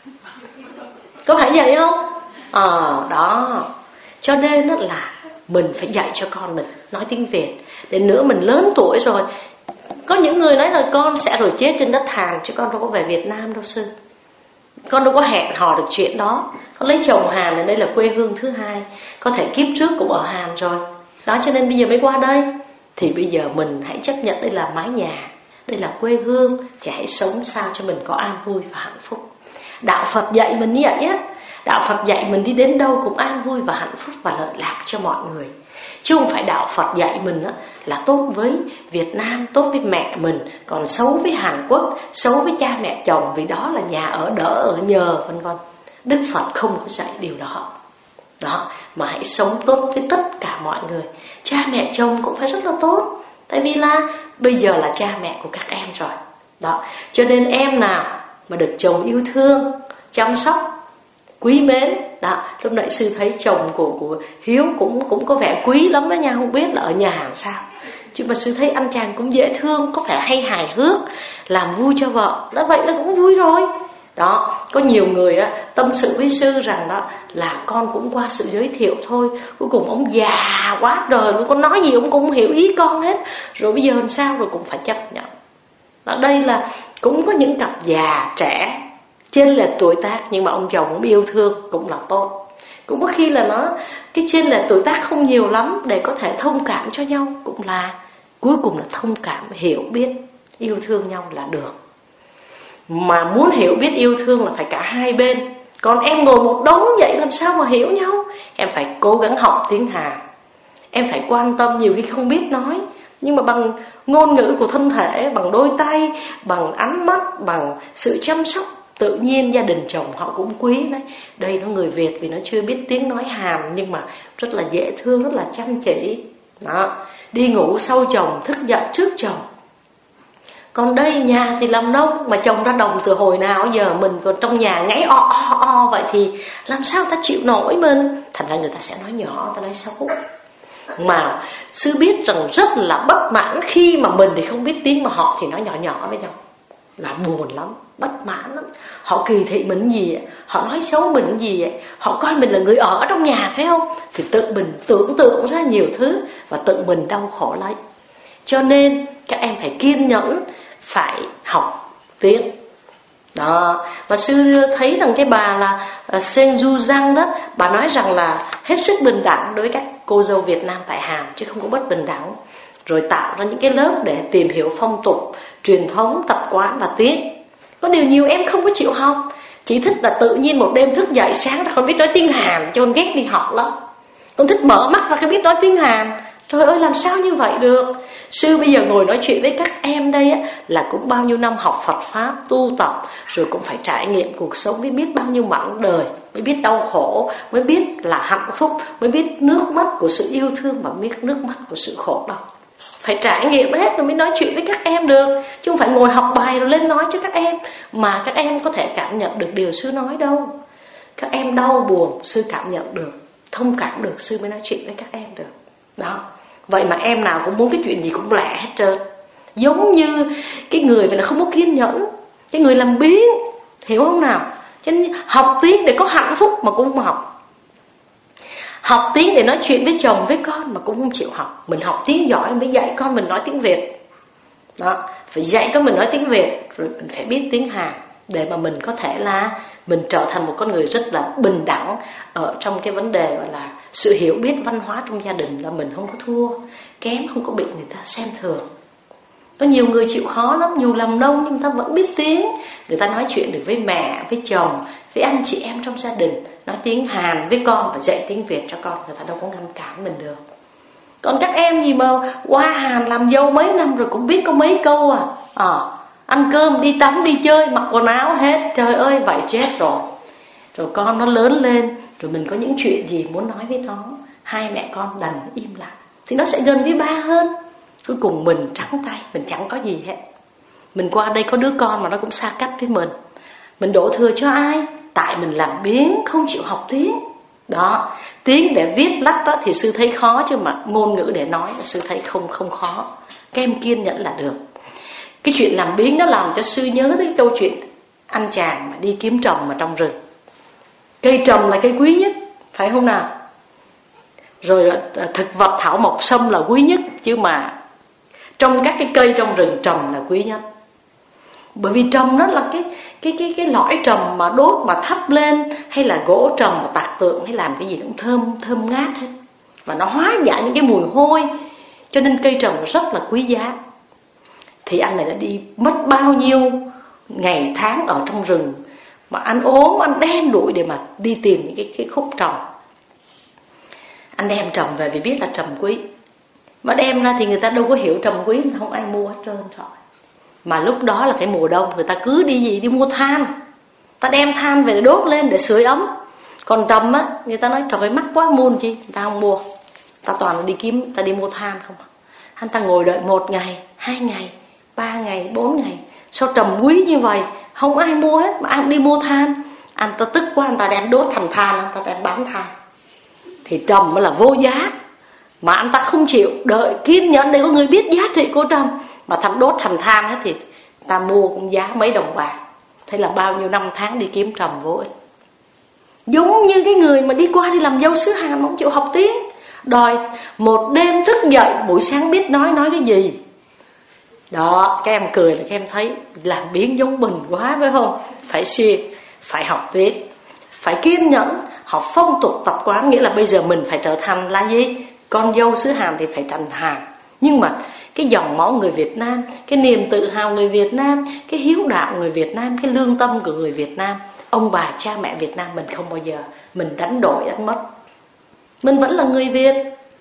Có phải vậy không? Ờ, à, đó. Cho nên đó là mình phải dạy cho con mình nói tiếng Việt. Để nữa mình lớn tuổi rồi, có những người nói là con sẽ rồi chết trên đất Hàn, chứ con đâu có về Việt Nam đâu sư. Con đâu có hẹn hò được chuyện đó. Con lấy chồng Hàn, ở đây là quê hương thứ hai. Có thể kiếp trước cũng ở Hàn rồi. Đó, cho nên bây giờ mới qua đây. Thì bây giờ mình hãy chấp nhận đây là mái nhà, đây là quê hương. Thì hãy sống sao cho mình có an vui và hạnh phúc. Đạo Phật dạy mình như vậy á. Đạo Phật dạy mình đi đến đâu cũng an vui và hạnh phúc và lợi lạc cho mọi người. Chứ không phải đạo Phật dạy mình á, là tốt với Việt Nam, tốt với mẹ mình, còn xấu với Hàn Quốc, xấu với cha mẹ chồng, vì đó là nhà ở đỡ, ở nhờ, vân vân. Đức Phật không có dạy điều đó. Đó, mà hãy sống tốt với tất cả mọi người. Cha mẹ chồng cũng phải rất là tốt, tại vì là bây giờ là cha mẹ của các em rồi. Đó, cho nên em nào mà được chồng yêu thương, chăm sóc, quý mến. Đó, lúc nãy sư thấy chồng của, của Hiếu cũng, cũng có vẻ quý lắm đó nha. Không biết là ở nhà làm sao, chứ mà sư thấy anh chàng cũng dễ thương, có vẻ hay hài hước, làm vui cho vợ. Đã vậy là cũng vui rồi. Đó, có nhiều người á, tâm sự với sư rằng đó là con cũng qua sự giới thiệu thôi. Cuối cùng ông già quá đời luôn, con nói gì ông cũng không hiểu ý con hết. Rồi bây giờ làm sao, rồi cũng phải chấp nhận. Ở đây là cũng có những cặp già trẻ chênh lệch tuổi tác, nhưng mà ông chồng cũng yêu thương, cũng là tốt. Cũng có khi là nó cái chênh lệch tuổi tác không nhiều lắm, để có thể thông cảm cho nhau, cũng là cuối cùng là thông cảm, hiểu biết, yêu thương nhau là được. Mà muốn hiểu biết yêu thương là phải cả hai bên. Còn em ngồi một đống vậy làm sao mà hiểu nhau? Em phải cố gắng học tiếng Hàn, em phải quan tâm, nhiều khi không biết nói, nhưng mà bằng ngôn ngữ của thân thể, bằng đôi tay, bằng ánh mắt, bằng sự chăm sóc, tự nhiên gia đình chồng họ cũng quý đấy. Đây nó người Việt vì nó chưa biết tiếng nói Hàn, nhưng mà rất là dễ thương, rất là chăm chỉ. Đó, đi ngủ sau chồng, thức dậy trước chồng. Còn đây nhà thì làm nông, mà chồng ra đồng từ hồi nào giờ, mình còn trong nhà ngáy o o o vậy thì làm sao ta chịu nổi mình. Thành ra người ta sẽ nói nhỏ, ta nói xấu. Mà sư biết rằng rất là bất mãn khi mà mình thì không biết tiếng, mà họ thì nói nhỏ nhỏ với nhau. Là buồn lắm, bất mãn lắm. Họ kỳ thị mình gì vậy? Họ nói xấu mình gì vậy? Họ coi mình là người ở trong nhà phải không? Thì tự mình tưởng tượng ra nhiều thứ, và tự mình đau khổ lấy. Cho nên các em phải kiên nhẫn, phải học tiếng. Đó, và sư thấy rằng cái bà là uh, Sen Du Giang đó, bà nói rằng là hết sức bình đẳng đối với các cô dâu Việt Nam tại Hàn, chứ không có bất bình đẳng. Rồi tạo ra những cái lớp để tìm hiểu phong tục, truyền thống, tập quán và tiếng. Có điều nhiều em không có chịu học, chỉ thích là tự nhiên một đêm thức dậy sáng ra con biết nói tiếng Hàn, cho con ghét đi học lắm. Con thích mở mắt ra cái biết nói tiếng Hàn. Trời ơi, làm sao như vậy được? Sư bây giờ ngồi nói chuyện với các em đây á, là cũng bao nhiêu năm học Phật Pháp, tu tập, rồi cũng phải trải nghiệm cuộc sống, mới biết bao nhiêu mảng đời, mới biết đau khổ, mới biết là hạnh phúc, mới biết nước mắt của sự yêu thương, và biết nước mắt của sự khổ đau. Phải trải nghiệm hết rồi mới nói chuyện với các em được, chứ không phải ngồi học bài rồi lên nói cho các em mà các em có thể cảm nhận được điều sư nói đâu. Các em đau buồn, sư cảm nhận được, thông cảm được, sư mới nói chuyện với các em được. Đó. Vậy mà em nào cũng muốn cái chuyện gì cũng lẹ hết trơn. Giống như cái người vậy là không có kiên nhẫn. Cái người làm biếng Hiểu không nào? Cho nên học tiếng để có hạnh phúc mà cũng không học. Học tiếng để nói chuyện với chồng với con mà cũng không chịu học. Mình học tiếng giỏi mới dạy con mình nói tiếng Việt. Đó, phải dạy con mình nói tiếng Việt, rồi mình phải biết tiếng Hàn để mà mình có thể là mình trở thành một con người rất là bình đẳng ở trong cái vấn đề gọi là sự hiểu biết văn hóa trong gia đình, là mình không có thua kém, không có bị người ta xem thường. Có nhiều người chịu khó lắm, nhiều làm nông nhưng người ta vẫn biết tiếng, người ta nói chuyện được với mẹ, với chồng, với anh chị em trong gia đình, nói tiếng Hàn với con và dạy tiếng Việt cho con, người ta đâu có ngăn cản mình được. Còn các em gì mà qua Hàn làm dâu mấy năm rồi cũng biết có mấy câu à, à ăn cơm, đi tắm, đi chơi, mặc quần áo hết. Trời ơi, vậy chết rồi. Rồi con nó lớn lên, rồi mình có những chuyện gì muốn nói với nó, hai mẹ con đành im lặng, thì nó sẽ gần với ba hơn. Cuối cùng mình trắng tay, mình chẳng có gì hết. Mình qua đây có đứa con mà nó cũng xa cách với mình, mình đổ thừa cho ai? Tại mình làm biếng, không chịu học tiếng. Đó, tiếng để viết lách đó thì sư thấy khó, chứ mà ngôn ngữ để nói là sư thấy không không khó. Các em kiên nhẫn là được. Cái chuyện làm biếng nó làm cho sư nhớ tới câu chuyện anh chàng mà đi kiếm trầm mà trong rừng. Cây trầm là cây quý nhất, phải không nào? Rồi thực vật thảo mộc sâm là quý nhất, chứ mà trong các cái cây trong rừng trầm là quý nhất. Bởi vì trầm nó là cái cái cái cái lõi trầm mà đốt mà thắp lên, hay là gỗ trầm mà tạc tượng, hay làm cái gì cũng thơm thơm ngát hết, và nó hóa giải những cái mùi hôi, cho nên cây trầm rất là quý giá. Thì anh này đã đi mất bao nhiêu ngày tháng ở trong rừng, mà anh ốm, anh đen đủi để mà đi tìm những cái, cái khúc trầm. Anh đem trầm về vì biết là trầm quý, mà đem ra thì người ta đâu có hiểu trầm quý, không ai mua hết trơn rồi. Mà lúc đó là cái mùa đông, người ta cứ đi gì đi mua than, ta đem than về để đốt lên để sưởi ấm. Còn trầm á, người ta nói trời ơi mắc quá, mua chi, người ta không mua. Ta toàn là đi kiếm, ta đi mua than không. Anh ta ngồi đợi một ngày, hai ngày, ba ngày, bốn ngày. Sao trầm quý như vậy, không ai mua hết, mà ai cũng đi mua than. Anh ta tức quá, anh ta đem đốt thành than, anh ta đem bán than. Thì trầm mới là vô giá, mà anh ta không chịu đợi kiên nhẫn để có người biết giá trị của trầm, mà thành đốt thành than ấy, thì ta mua cũng giá mấy đồng bạc. Thế là bao nhiêu năm tháng đi kiếm trầm vô ích. Giống như cái người mà đi qua đi làm dâu xứ Hàn, không chịu học tiếng, đòi một đêm thức dậy buổi sáng biết nói nói cái gì. Đó, các em cười là các em thấy làm biến giống mình quá, phải không? Phải suy, phải học tiếng, phải kiên nhẫn, học phong tục tập quán. Nghĩa là bây giờ mình phải trở thành là gì? Con dâu xứ Hàn thì phải thành Hàn. Nhưng mà cái dòng máu người Việt Nam, cái niềm tự hào người Việt Nam, cái hiếu đạo người Việt Nam, cái lương tâm của người Việt Nam, ông bà cha mẹ Việt Nam mình không bao giờ mình đánh đổi đánh mất. Mình vẫn là người Việt.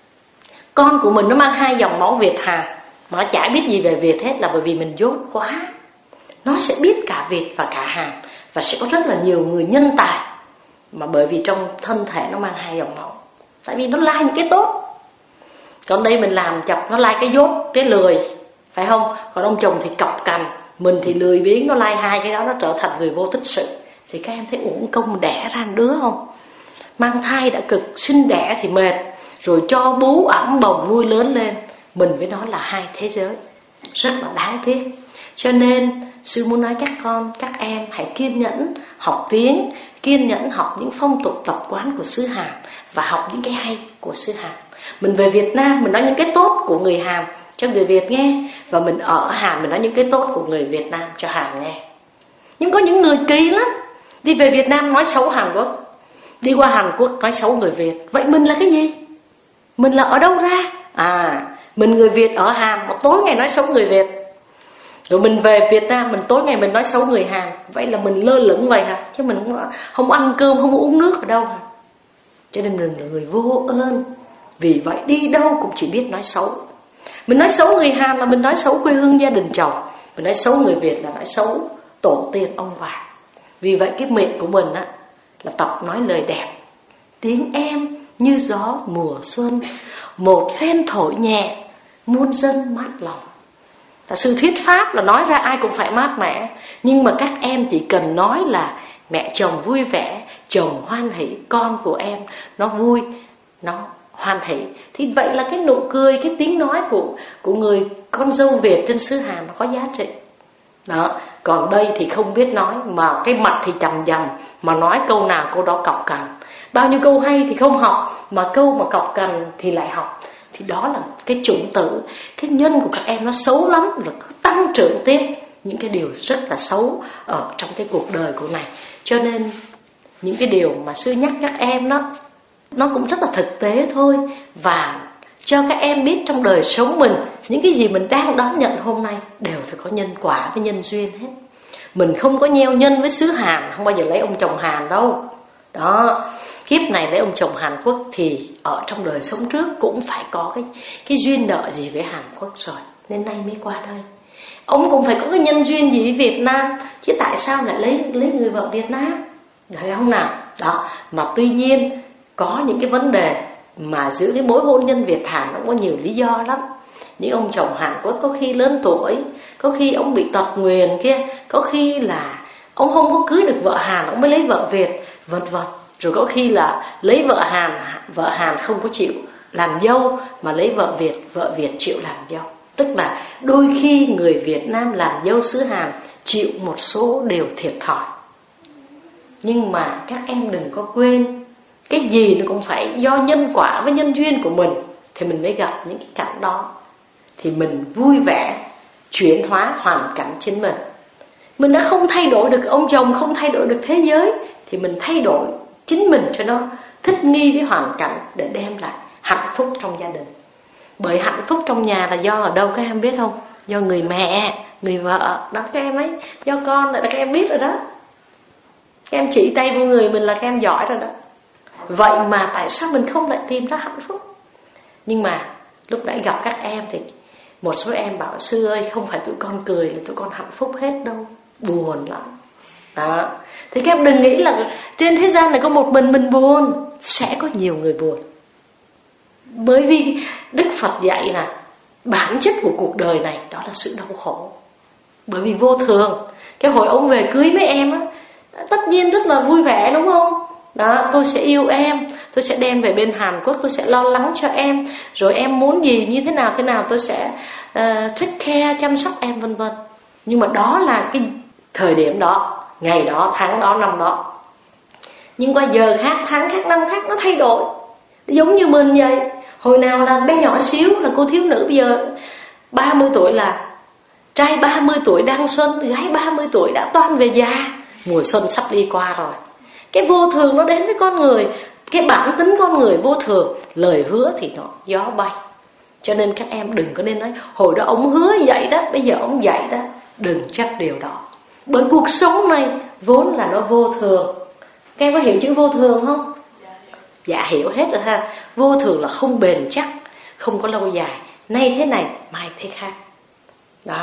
Con của mình nó mang hai dòng máu Việt Hàn, mà nó chả biết gì về Việt hết, là bởi vì mình dốt quá. Nó sẽ biết cả Việt và cả Hàn, và sẽ có rất là nhiều người nhân tài, mà bởi vì trong thân thể nó mang hai dòng máu. Tại vì nó lai những cái tốt. Còn đây mình làm chọc nó lai cái dốt, cái lười, phải không? Còn ông chồng thì cọc cành, mình thì lười biếng, nó lai hai cái đó, nó trở thành người vô tích sự. Thì các em thấy uổng công đẻ ra đứa không? Mang thai đã cực, sinh đẻ thì mệt, rồi cho bú ẵm bồng nuôi lớn lên, mình với nó là hai thế giới, rất là đáng tiếc. Cho nên sư muốn nói các con, các em hãy kiên nhẫn học tiếng, kiên nhẫn học những phong tục tập quán của xứ Hàn, và học những cái hay của xứ Hàn. Mình về Việt Nam mình nói những cái tốt của người Hàn cho người Việt nghe, và mình ở Hàn mình nói những cái tốt của người Việt Nam cho Hàn nghe. Nhưng có những người kỳ lắm, đi về Việt Nam nói xấu Hàn Quốc, đi qua Hàn Quốc nói xấu người Việt. Vậy mình là cái gì? Mình là ở đâu ra? À, mình người Việt ở Hàn mà tối ngày nói xấu người Việt, rồi mình về Việt Nam mình tối ngày mình nói xấu người Hàn. Vậy là mình lơ lửng vậy hả? Chứ mình không, không ăn cơm, không uống nước ở đâu hả? Cho nên mình là người vô ơn. Vì vậy đi đâu cũng chỉ biết nói xấu. Mình nói xấu người Hàn là mình nói xấu quê hương gia đình chồng, mình nói xấu người Việt là nói xấu tổ tiên ông bà. Vì vậy cái miệng của mình á, là tập nói lời đẹp. Tiếng em như gió mùa xuân, một phen thổi nhẹ, muôn dân mát lòng. Và sự thuyết pháp là nói ra ai cũng phải mát mẻ, nhưng mà các em chỉ cần nói là mẹ chồng vui vẻ, chồng hoan hỷ, con của em nó vui, nó hoan hỷ, thì vậy là cái nụ cười, cái tiếng nói của của người con dâu Việt trên xứ Hàn nó có giá trị. Đó, Còn đây thì không biết nói, mà cái mặt thì chằm chằm, mà nói câu nào câu đó cọc cằn. Bao nhiêu câu hay thì không học, mà câu mà cọc cằn thì lại học. Thì đó là cái chủng tử, cái nhân của các em nó xấu lắm, rồi cứ tăng trưởng tiếp những cái điều rất là xấu ở trong cái cuộc đời của này. Cho nên những cái điều mà sư nhắc các em đó, nó cũng rất là thực tế thôi. Và cho các em biết trong đời sống mình, những cái gì mình đang đón nhận hôm nay đều phải có nhân quả với nhân duyên hết. Mình không có gieo nhân với xứ Hàn, không bao giờ lấy ông chồng Hàn đâu. Đó, kiếp này lấy ông chồng Hàn Quốc thì ở trong đời sống trước cũng phải có cái, cái duyên nợ gì với Hàn Quốc rồi, nên nay mới qua đây. Ông cũng phải có cái nhân duyên gì với Việt Nam, chứ tại sao lại lấy lấy người vợ Việt Nam, thấy không nào? Đó, mà tuy nhiên có những cái vấn đề mà giữa cái mối hôn nhân Việt Hàn nó có nhiều lý do lắm. Những ông chồng Hàn Quốc có khi lớn tuổi, có khi ông bị tật nguyền kia, có khi là ông không có cưới được vợ Hàn, ông mới lấy vợ Việt, vân vân. Rồi có khi là lấy vợ Hàn, vợ Hàn không có chịu làm dâu, mà lấy vợ Việt, vợ Việt chịu làm dâu. Tức là đôi khi người Việt Nam làm dâu xứ Hàn chịu một số điều thiệt thòi. Nhưng mà các em đừng có quên, cái gì nó cũng phải do nhân quả với nhân duyên của mình thì mình mới gặp những cái cảnh đó. Thì mình vui vẻ chuyển hóa hoàn cảnh chính mình. Mình đã không thay đổi được ông chồng, không thay đổi được thế giới, thì mình thay đổi chính mình cho nó thích nghi với hoàn cảnh để đem lại hạnh phúc trong gia đình. Bởi hạnh phúc trong nhà là do ở đâu các em biết không? Do người mẹ, người vợ, đó các em ấy. Do con là các em biết rồi đó. Các em chỉ tay vô người mình là các em giỏi rồi đó. Vậy mà tại sao mình không lại tìm ra hạnh phúc? Nhưng mà lúc nãy gặp các em thì một số em bảo sư ơi, không phải tụi con cười là tụi con hạnh phúc hết đâu, buồn lắm. Đó. Thì các em đừng nghĩ là trên thế gian này có một mình mình buồn, sẽ có nhiều người buồn. Bởi vì Đức Phật dạy là bản chất của cuộc đời này đó là sự đau khổ. Bởi vì vô thường. Cái hồi ông về cưới mấy em á, tất nhiên rất là vui vẻ đúng không? Đó, tôi sẽ yêu em, tôi sẽ đem về bên Hàn Quốc, tôi sẽ lo lắng cho em, rồi em muốn gì như thế nào thế nào tôi sẽ uh, take care, chăm sóc em vân vân. Nhưng mà đó là cái thời điểm đó, ngày đó, tháng đó, năm đó. Nhưng qua giờ khác, tháng khác, năm khác nó thay đổi. Giống như mình vậy. Hồi nào là bé nhỏ xíu là cô thiếu nữ, bây giờ ba mươi tuổi là trai ba mươi tuổi đang xuân, gái ba mươi tuổi đã toan về già. Mùa xuân sắp đi qua rồi. Cái vô thường nó đến với con người, cái bản tính con người vô thường, lời hứa thì nó gió bay. Cho nên các em đừng có nên nói hồi đó ông hứa vậy đó, bây giờ ông dạy đó. Đừng chấp điều đó. Bởi cuộc sống này vốn là nó vô thường. Các em có hiểu chữ vô thường không? Dạ hiểu hết rồi ha. Vô thường là không bền chắc, không có lâu dài. Nay thế này, mai thế khác. Đó.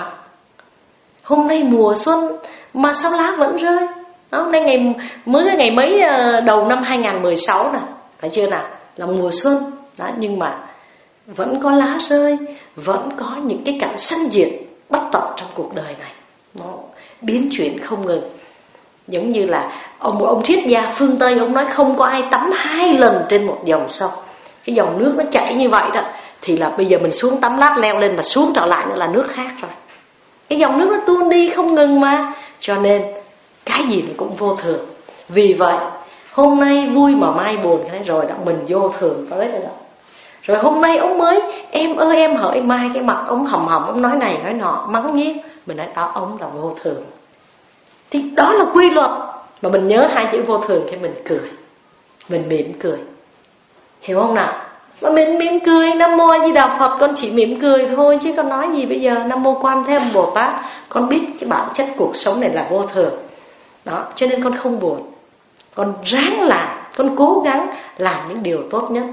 Hôm nay mùa xuân mà sao lá vẫn rơi? Đó, hôm nay ngày mới ngày mấy đầu năm hai không một sáu nè, phải chưa nào? Là mùa xuân. Đó, nhưng mà vẫn có lá rơi, vẫn có những cái cảnh sanh diệt bất tận trong cuộc đời này. Nó biến chuyển không ngừng. Giống như là ông ông triết gia phương Tây, ông nói không có ai tắm hai lần trên một dòng sông. Cái dòng nước nó chảy như vậy đó, thì là bây giờ mình xuống tắm lát leo lên mà xuống trở lại nữa là nước khác rồi. Cái dòng nước nó tuôn đi không ngừng mà. Cho nên cái gì nó cũng vô thường. Vì vậy hôm nay vui mà mai buồn, cái rồi đó mình vô thường tới rồi đó. Rồi hôm nay ông mới em ơi em hỡi, mai cái mặt ông hầm hầm, ông nói này nói nọ, mắng nhiếc, mình nói đó ông là vô thường. Thì đó là quy luật. Mà mình nhớ hai chữ vô thường cái mình cười, mình mỉm cười, hiểu không nào? Mà mình mỉm cười, Nam Mô A Di Đà Phật, con chỉ mỉm cười thôi chứ con nói gì bây giờ. Nam Mô Quan Thế Âm Bồ Tát, con biết cái bản chất cuộc sống này là vô thường. Đó, cho nên con không buồn. Con ráng làm, con cố gắng làm những điều tốt nhất.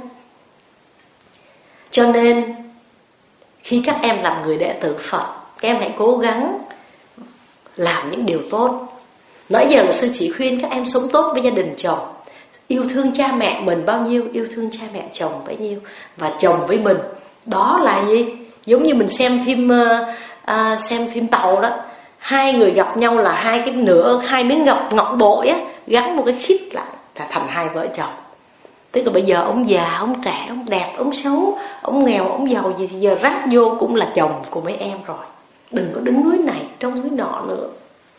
Cho nên khi các em làm người đệ tử Phật, các em hãy cố gắng làm những điều tốt. Nãy giờ là sư chỉ khuyên các em sống tốt với gia đình chồng, yêu thương cha mẹ mình bao nhiêu, yêu thương cha mẹ chồng bấy nhiêu. Và chồng với mình, đó là gì? Giống như mình xem phim uh, xem phim Tàu đó, hai người gặp nhau là hai cái nửa, hai miếng ngọc ngọc bội á, gắn một cái khít lại là thành hai vợ chồng. Tức là bây giờ ông già, ông trẻ, ông đẹp, ông xấu, ông nghèo, ông giàu gì thì giờ rắc vô cũng là chồng của mấy em rồi. Đừng có đứng núi này trông núi nọ nữa.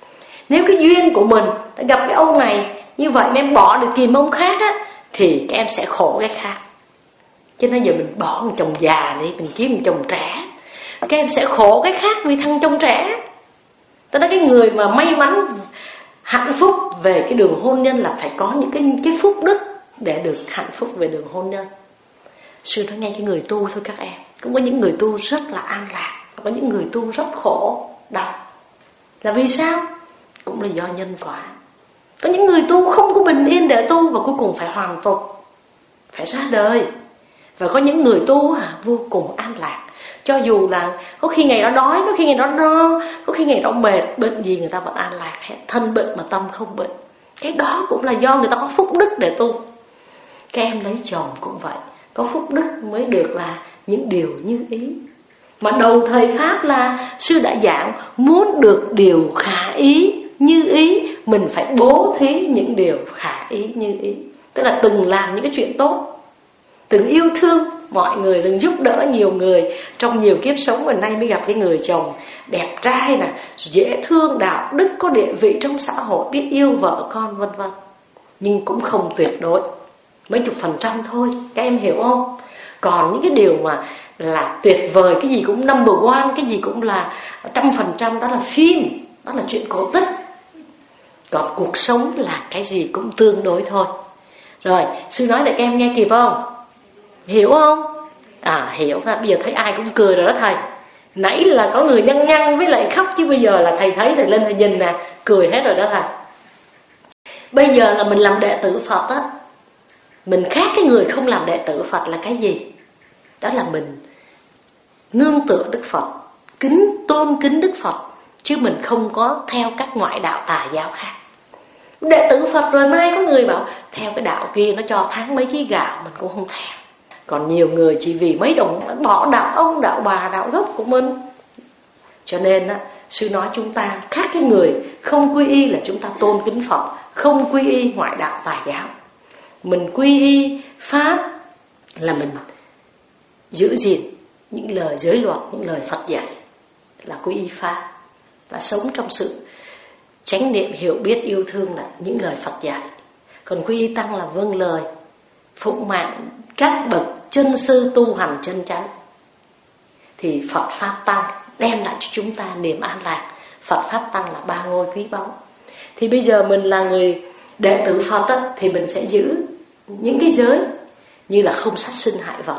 Nếu cái duyên của mình đã gặp cái ông này như vậy mà em bỏ để tìm ông khác á, thì các em sẽ khổ cái khác. Chứ bây giờ mình bỏ một chồng già đi, mình kiếm một chồng trẻ, các em sẽ khổ cái khác vì thằng chồng trẻ. Tức là cái người mà may mắn hạnh phúc về cái đường hôn nhân là phải có những cái, cái phúc đức để được hạnh phúc về đường hôn nhân. Sư nói ngay cái người tu thôi các em. Cũng có những người tu rất là an lạc, có những người tu rất khổ đau. Là vì sao? Cũng là do nhân quả. Có những người tu không có bình yên để tu và cuối cùng phải hoàn tục, phải ra đời. Và có những người tu à, vô cùng an lạc. Cho dù là có khi ngày đó đói, có khi ngày đó no, có khi ngày đó mệt, bệnh gì người ta vẫn an lạc hết. Thân bệnh mà tâm không bệnh. Cái đó cũng là do người ta có phúc đức để tu. Các em lấy chồng cũng vậy, có phúc đức mới được là những điều như ý. Mà đầu thời Pháp là sư đã giảng, muốn được điều khả ý như ý, mình phải bố thí những điều khả ý như ý. Tức là từng làm những cái chuyện tốt, từng yêu thương mọi người, từng giúp đỡ nhiều người trong nhiều kiếp sống, và nay mới gặp cái người chồng đẹp trai là dễ thương, đạo đức, có địa vị trong xã hội, biết yêu vợ con vân vân. Nhưng cũng không tuyệt đối, mấy chục phần trăm thôi, các em hiểu không? Còn những cái điều mà là tuyệt vời, cái gì cũng number one, cái gì cũng là trăm phần trăm, đó là phim, đó là chuyện cổ tích. Còn cuộc sống là cái gì cũng tương đối thôi. Rồi, sư nói để các em nghe kịp không? Hiểu không? À, hiểu. Bây giờ thấy ai cũng cười rồi đó thầy. Nãy là có người nhăn nhăn với lại khóc, chứ bây giờ là thầy thấy thầy lên thầy nhìn nè, cười hết rồi đó thầy. Bây giờ là mình làm đệ tử Phật á, mình khác cái người không làm đệ tử Phật là cái gì? Đó là mình nương tựa Đức Phật, kính tôn kính Đức Phật, chứ mình không có theo các ngoại đạo tà giáo khác. Đệ tử Phật rồi mai có người bảo theo cái đạo kia nó cho tháng mấy ký gạo, mình cũng không theo. Còn nhiều người chỉ vì mấy đồng bỏ đạo ông, đạo bà, đạo gốc của mình. Cho nên á, sư nói chúng ta khác cái người không quy y là chúng ta tôn kính Phật, không quy y ngoại đạo tà giáo. Mình quy y Pháp là mình giữ gìn những lời giới luật, những lời Phật dạy, là quy y Pháp, và sống trong sự chánh niệm, hiểu biết, yêu thương là những lời Phật dạy. Còn quy y Tăng là vâng lời, phụng mạng các bậc chân sư tu hành chân chánh. Thì Phật Pháp Tăng đem lại cho chúng ta niềm an lạc. Phật Pháp Tăng là ba ngôi quý báu. Thì bây giờ mình là người đệ tử Phật á, thì mình sẽ giữ những cái giới như là không sát sinh hại vật.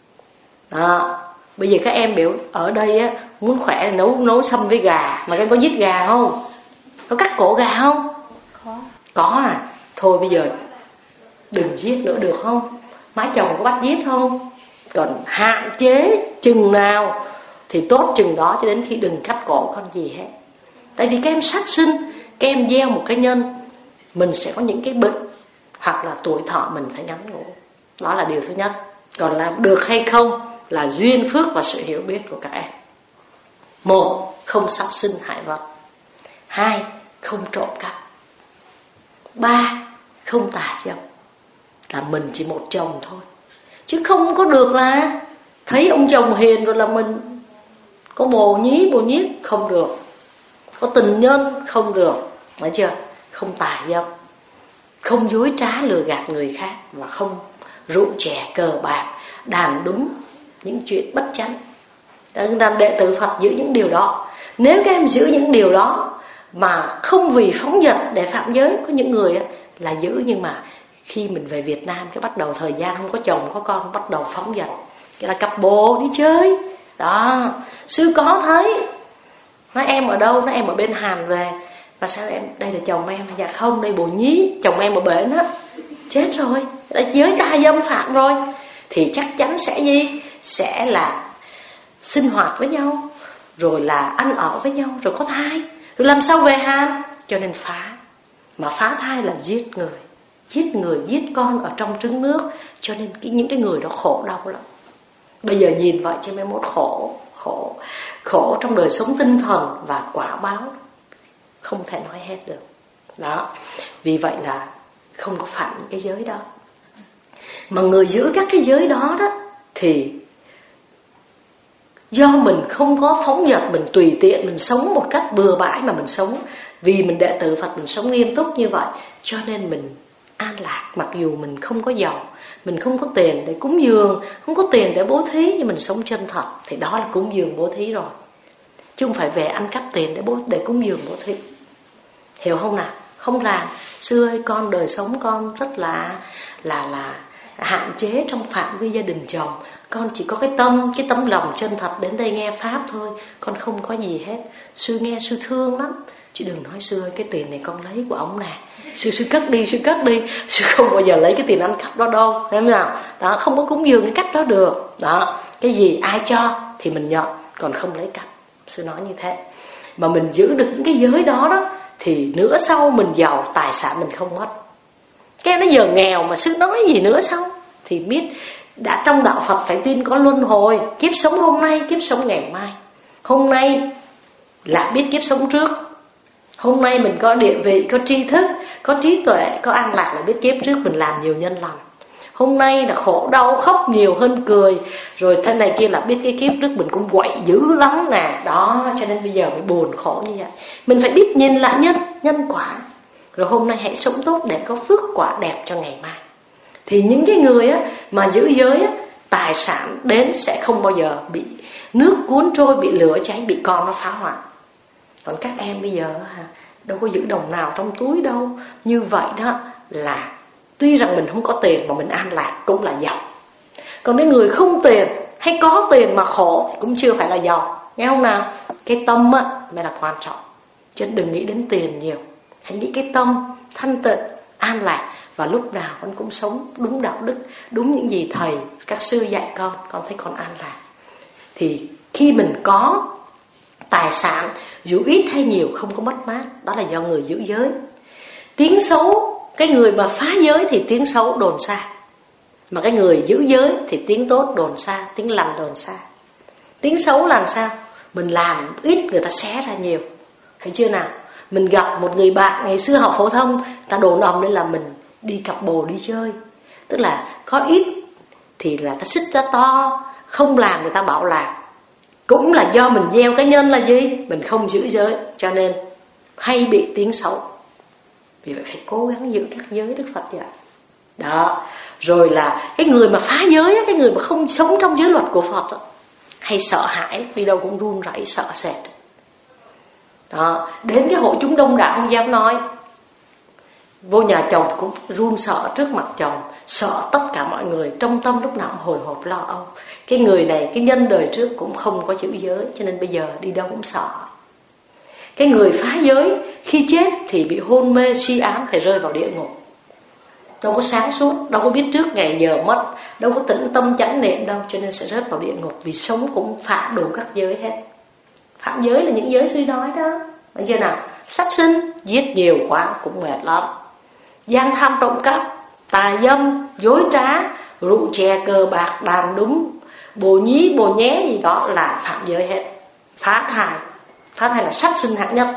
Đó. Bây giờ các em biểu ở đây á, muốn khỏe nấu nấu sâm với gà, mà các em có giết gà không? Có cắt cổ gà không? Có. Có à? Thôi bây giờ đừng giết nữa được không? Má chồng có bắt giết không? Còn hạn chế chừng nào thì tốt chừng đó, cho đến khi đừng cắt cổ con gì hết. Tại vì các em sát sinh, các em gieo một cái nhân, mình sẽ có những cái bệnh, hoặc là tuổi thọ mình phải ngắn ngủi. Đó là điều thứ nhất. Còn làm được hay không là duyên phước và sự hiểu biết của các em. Một, không sát sinh hại vật. Hai, không trộm cắp. Ba, không tà dâm. Là mình chỉ một chồng thôi, chứ không có được là thấy ông chồng hiền rồi là mình có bồ nhí bồ nhiếc, không được. Có tình nhân, không được. Phải chưa? Không tà dâm, không dối trá lừa gạt người khác, và không rượu chè cờ bạc đàn đúng những chuyện bất chánh. Làm đệ tử Phật giữ những điều đó. Nếu các em giữ những điều đó mà không vì phóng dật để phạm giới, có những người là giữ, nhưng mà khi mình về Việt Nam cái bắt đầu thời gian không có chồng có con, bắt đầu phóng dật, cái là cặp bồ đi chơi đó. Sư có thấy, nói em ở đâu, nói em ở bên Hàn về. Và sao em, đây là chồng em? Dạ không, đây bồ nhí, chồng em ở bển á. Chết rồi, đã giới ta dâm phạm rồi. Thì chắc chắn sẽ gì? Sẽ là sinh hoạt với nhau, rồi là ăn ở với nhau, rồi có thai, rồi làm sao về Hàn? Cho nên phá. Mà phá thai là giết người, giết người, giết con ở trong trứng nước. Cho nên cái, những cái người đó khổ đau lắm. Bây giờ nhìn vậy chứ mấy mốt khổ, khổ, khổ trong đời sống tinh thần và quả báo không thể nói hết được. Đó. Vì vậy là không có phạm những cái giới đó. Mà người giữ các cái giới đó đó thì Do mình không có phóng dật, mình tùy tiện, mình sống một cách bừa bãi mà mình sống. Vì mình đệ tử Phật, mình sống nghiêm túc như vậy, cho nên mình an lạc. Mặc dù mình không có giàu, mình không có tiền để cúng dường, không có tiền để bố thí, nhưng mình sống chân thật, thì đó là cúng dường bố thí rồi. Chứ không phải về ăn cắp tiền để, bố, để cúng dường bố thí. Hiểu không nào? Không làm. Xưa ơi, con đời sống con rất là là là hạn chế trong phạm vi gia đình chồng. Con chỉ có cái tâm, cái tấm lòng chân thật đến đây nghe Pháp thôi. Con không có gì hết. Sư nghe sư thương lắm. Chứ đừng nói sư ơi, cái tiền này con lấy của ông nè, Sư sư cất đi, sư cất đi. Sư không bao giờ lấy cái tiền ăn cắp đó đâu. Thấy không nào? Đó, không có cúng dường cái cách đó được. Đó, cái gì ai cho thì mình nhận, còn không lấy cắp. Sư nói như thế. Mà mình giữ được những cái giới đó đó, thì nữa sau mình giàu, tài sản mình không mất. Cái nó giờ nghèo mà sư nói gì nữa sau? Thì biết đã trong đạo Phật phải tin có luân hồi. Kiếp sống hôm nay, kiếp sống ngày mai. Hôm nay là biết kiếp sống trước. Hôm nay mình có địa vị, có tri thức, có trí tuệ, có an lạc là biết kiếp trước mình làm nhiều nhân lành. Hôm nay là khổ đau khóc nhiều hơn cười. Rồi thế này kia là biết cái kiếp trước mình cũng quậy dữ lắm nè. Đó, cho nên bây giờ mới buồn khổ như vậy. Mình phải biết nhìn lại nhân, nhân quả. Rồi hôm nay hãy sống tốt để có phước quả đẹp cho ngày mai. Thì những cái người á, mà giữ giới á, tài sản đến sẽ không bao giờ bị nước cuốn trôi, bị lửa cháy, bị con nó phá hoại. Còn các em bây giờ đâu có giữ đồng nào trong túi đâu. Như vậy đó là tuy rằng mình không có tiền mà mình an lạc cũng là giàu. Còn cái người không tiền hay có tiền mà khổ cũng chưa phải là giàu. Nghe không nào? Cái tâm á mới là quan trọng. Chứ đừng nghĩ đến tiền nhiều. Hãy nghĩ cái tâm thanh tịnh, an lạc. Và lúc nào con cũng sống đúng đạo đức, đúng những gì thầy, các sư dạy con, con thấy con an lạc. Thì khi mình có tài sản, dù ít hay nhiều không có mất mát, đó là do người giữ giới. Tiếng xấu, cái người mà phá giới thì tiếng xấu đồn xa. Mà cái người giữ giới thì tiếng tốt đồn xa, tiếng lành đồn xa. Tiếng xấu là sao? Mình làm ít người ta xé ra nhiều. Thấy chưa nào? Mình gặp một người bạn ngày xưa học phổ thông, ta đồn ầm lên là mình đi cặp bồ đi chơi. Tức là có ít thì là ta xích ra to, không làm người ta bảo làm. Cũng là do mình gieo cái nhân là gì? Mình không giữ giới, cho nên hay bị tiếng xấu. Vì vậy phải cố gắng giữ các giới Đức Phật dạy. Đó. Rồi là cái người mà phá giới, cái người mà không sống trong giới luật của Phật, hay sợ hãi, đi đâu cũng run rẩy sợ sệt. Đó. Đến cái hội chúng đông đảo không dám nói. Vô nhà chồng cũng run sợ trước mặt chồng, sợ tất cả mọi người, trong tâm lúc nào cũng hồi hộp lo âu. Cái người này, cái nhân đời trước cũng không có giữ giới, cho nên bây giờ đi đâu cũng sợ. Cái người phá giới khi chết thì bị hôn mê suy ám, phải rơi vào địa ngục. Đâu có sáng suốt, đâu có biết trước ngày giờ mất, đâu có tĩnh tâm chánh niệm đâu, cho nên sẽ rớt vào địa ngục. Vì sống cũng phạm đủ các giới hết. Phạm giới là những giới sư nói đó. Thấy chưa nào? Sát sinh, giết nhiều quá cũng mệt lắm. Gian tham trộm cắp, tà dâm, dối trá, rượu chè cờ bạc đàn đúng, bồ nhí bồ nhé gì đó là phạm giới hết. Phá thai, phá thai là sát sinh hạng nhất.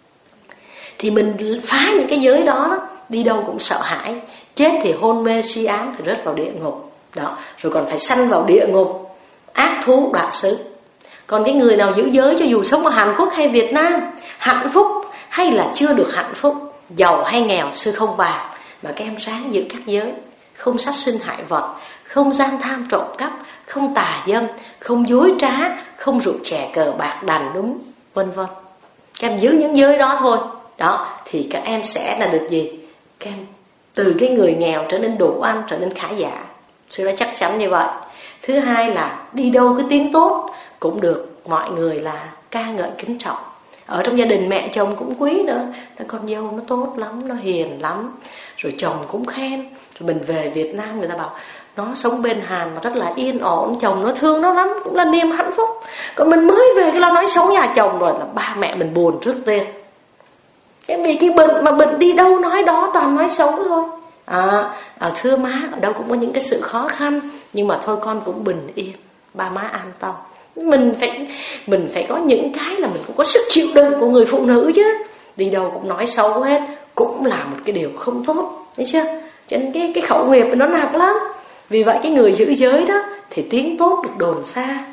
Thì mình phá những cái giới đó, đó đi đâu cũng sợ hãi. Chết thì hôn mê suy ám, phải rớt vào địa ngục đó. Rồi còn phải sanh vào địa ngục ác thú đoạt xứ. Còn cái người nào giữ giới, cho dù sống ở Hàn Quốc hay Việt Nam, hạnh phúc hay là chưa được hạnh phúc, giàu hay nghèo, sư không bàn, mà các em ráng giữ các giới. Không sát sinh hại vật, không gian tham trộm cắp, không tà dâm, không dối trá, không rượu chè cờ bạc đàn đúng, vân vân. Các em giữ những giới đó thôi. Đó, thì các em sẽ là được gì? Các em từ cái người nghèo trở nên đủ ăn, trở nên khả giả. Sư đã chắc chắn như vậy. Thứ hai là đi đâu cái tiếng tốt cũng được mọi người là ca ngợi kính trọng. Ở trong gia đình mẹ chồng cũng quý nữa, con dâu nó tốt lắm, nó hiền lắm. Rồi chồng cũng khen. Rồi mình về Việt Nam người ta bảo nó sống bên Hàn mà rất là yên ổn, chồng nó thương nó lắm, cũng là niềm hạnh phúc. Còn mình mới về cái lo nói xấu nhà chồng rồi là ba mẹ mình buồn trước tiên. Cái vì cái bệnh mà bệnh đi đâu nói đó, toàn nói xấu thôi. À, à, thưa má, ở đâu cũng có những cái sự khó khăn, nhưng mà thôi con cũng bình yên, ba má an tâm. Mình phải mình phải có những cái là mình cũng có sức chịu đựng của người phụ nữ chứ. Đi đâu cũng nói xấu hết cũng là một cái điều không tốt, thấy chưa? Cho nên cái cái khẩu nghiệp nó nặng lắm. Vì vậy cái người giữ giới đó thì tiếng tốt được đồn xa,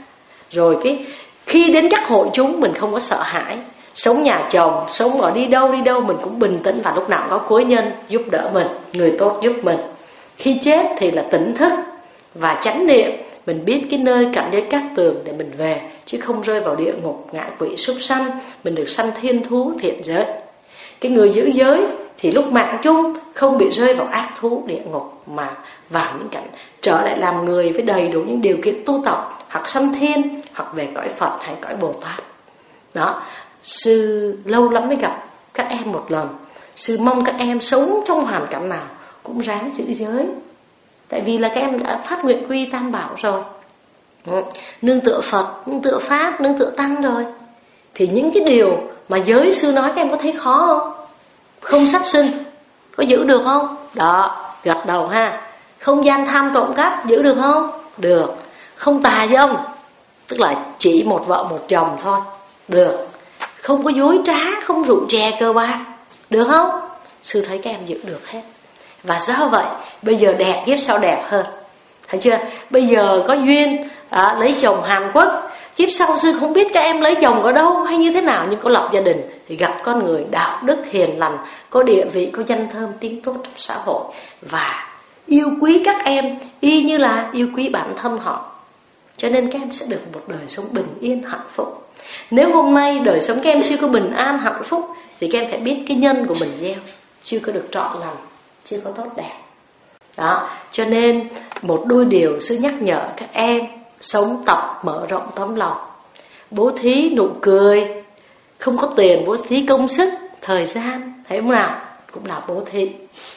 Rồi cái khi đến các hội chúng mình không có sợ hãi. Sống nhà chồng, sống ở đi đâu đi đâu mình cũng bình tĩnh, và lúc nào có cuối nhân giúp đỡ mình, người tốt giúp mình. Khi chết thì là tỉnh thức và chánh niệm, mình biết cái nơi cạnh giới cát tường để mình về, chứ không rơi vào địa ngục, ngạ quỷ, súc sanh. Mình được sanh thiên thú, thiện giới. Cái người giữ giới thì lúc mạng chung không bị rơi vào ác thú, địa ngục, mà vào những cảnh trở lại làm người với đầy đủ những điều kiện tu tập, hoặc sanh thiên, hoặc về cõi Phật hay cõi Bồ Tát. Đó, sư lâu lắm mới gặp các em một lần. Sư mong các em sống trong hoàn cảnh nào cũng ráng giữ giới. Tại vì là các em đã phát nguyện quy Tam Bảo rồi, nương tựa Phật, nương tựa Pháp, nương tựa Tăng rồi. Thì những cái điều mà giới sư nói các em có thấy khó không? Không sát sinh, có giữ được không? Đó, gật đầu ha. Không gian tham trộm cắp, giữ được không? Được. Không tà dâm, tức là chỉ một vợ một chồng thôi, được. Không có dối trá, không rượu chè cờ bạc, được không? Sư thấy các em giữ được hết. Và do vậy bây giờ đẹp kiếp sau đẹp hơn. Thấy chưa? Bây giờ có duyên à, lấy chồng Hàn Quốc, kiếp sau sư không biết các em lấy chồng ở đâu hay như thế nào, nhưng có lập gia đình thì gặp con người đạo đức hiền lành, có địa vị, có danh thơm tiếng tốt trong xã hội, và yêu quý các em y như là yêu quý bản thân họ. Cho nên các em sẽ được một đời sống bình yên hạnh phúc. Nếu hôm nay đời sống các em chưa có bình an hạnh phúc thì các em phải biết cái nhân của mình gieo chưa có được trọn lành, chưa có tốt đẹp. Đó, cho nên một đôi điều sư nhắc nhở các em sống tập mở rộng tấm lòng, bố thí nụ cười, không có tiền bố thí công sức, thời gian, thấy không nào, cũng là bố thí.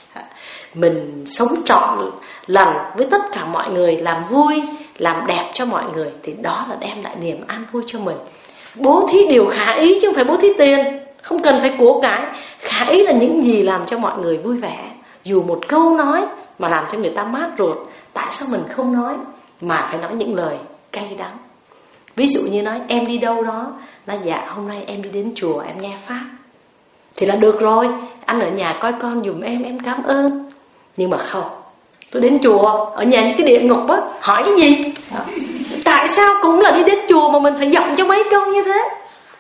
Mình sống trọn lành với tất cả mọi người, làm vui, làm đẹp cho mọi người, thì đó là đem lại niềm an vui cho mình. Bố thí điều khả ý chứ không phải bố thí tiền, không cần phải của cải. Khả ý là những gì làm cho mọi người vui vẻ. Dù một câu nói mà làm cho người ta mát ruột, tại sao mình không nói mà phải nói những lời cay đắng? Ví dụ như nói em đi đâu đó, nói dạ hôm nay em đi đến chùa em nghe pháp, thì là được rồi, anh ở nhà coi con giùm em, em cảm ơn. Nhưng mà không, tôi đến chùa, ở nhà những cái địa ngục á, hỏi cái gì? Đó. Tại sao cũng là đi đến chùa mà mình phải giọng cho mấy câu như thế?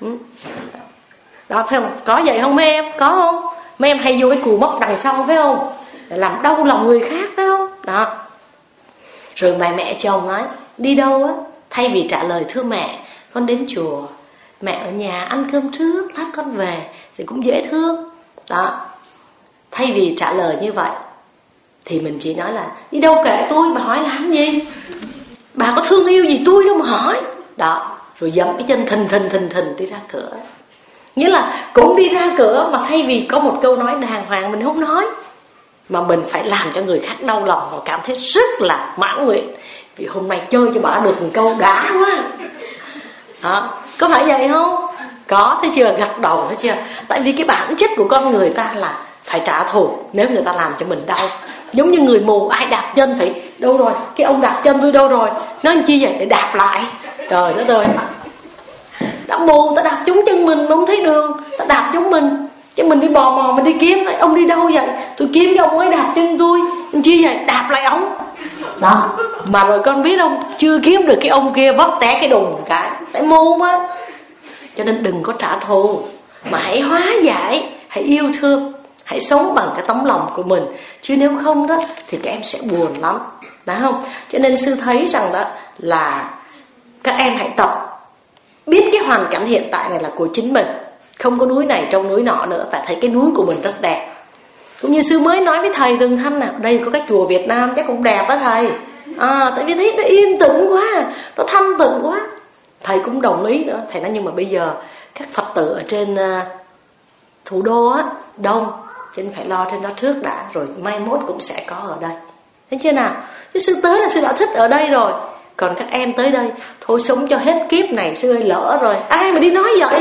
Đó, thấy không? Có vậy không mấy em? Có không? Mấy em hay vô cái cù mốc đằng sau phải không? Để làm đau lòng người khác phải không? Đó. Rồi mẹ mẹ chồng nói đi đâu á, thay vì trả lời thưa mẹ con đến chùa, mẹ ở nhà ăn cơm trước, lát con về, thì cũng dễ thương. Đó. Thay vì trả lời như vậy thì mình chỉ nói là đi đâu kệ tôi, bà hỏi làm gì, bà có thương yêu gì tôi đâu mà hỏi. Đó. Rồi dậm cái chân thình thình thình thình đi ra cửa. Nghĩa là cũng đi ra cửa mà thay vì có một câu nói đàng hoàng mình không nói, mà mình phải làm cho người khác đau lòng và cảm thấy rất là mãn nguyện, vì hôm nay chơi cho bà được một câu đã quá. Đó. Có phải vậy không? Có, thấy chưa? Gật đầu, thấy chưa? Tại vì cái bản chất của con người ta là phải trả thù nếu người ta làm cho mình đau. Giống như người mù, ai đạp chân phải đâu rồi, cái ông đạp chân tôi đâu rồi, nói làm chi vậy, để đạp lại. Trời đất ơi, đã mù ta đạp trúng chân mình mà không thấy đường, ta đạp trúng mình, chứ mình đi bò mò mình đi kiếm, ông đi đâu vậy, tôi kiếm cái ông ấy đạp chân tôi, làm chi vậy, đạp lại ông. Đó. Mà rồi con biết không, chưa kiếm được cái ông kia vấp té cái đùng một cái, tại mù mà. Cho nên đừng có trả thù, mà hãy hóa giải, hãy yêu thương, hãy sống bằng cái tấm lòng của mình. Chứ nếu không đó thì các em sẽ buồn lắm, phải không? Cho nên sư thấy rằng đó là các em hãy tập biết cái hoàn cảnh hiện tại này là của chính mình, không có núi này trong núi nọ nữa, phải thấy cái núi của mình rất đẹp. Cũng như sư mới nói với thầy Tường Thanh nào, đây có cái chùa Việt Nam chắc cũng đẹp đó thầy. À, tại vì thấy nó yên tĩnh quá, nó thanh tịnh quá. Thầy cũng đồng ý nữa. Thầy nói nhưng mà bây giờ các Phật tử ở trên uh, thủ đô á đông, cho nên phải lo trên đó trước đã, rồi mai mốt cũng sẽ có ở đây. Thấy chưa nào? Chứ sư tới là sư đã thích ở đây rồi. Còn các em tới đây, thôi sống cho hết kiếp này sư ơi, lỡ rồi, ai mà đi nói vậy.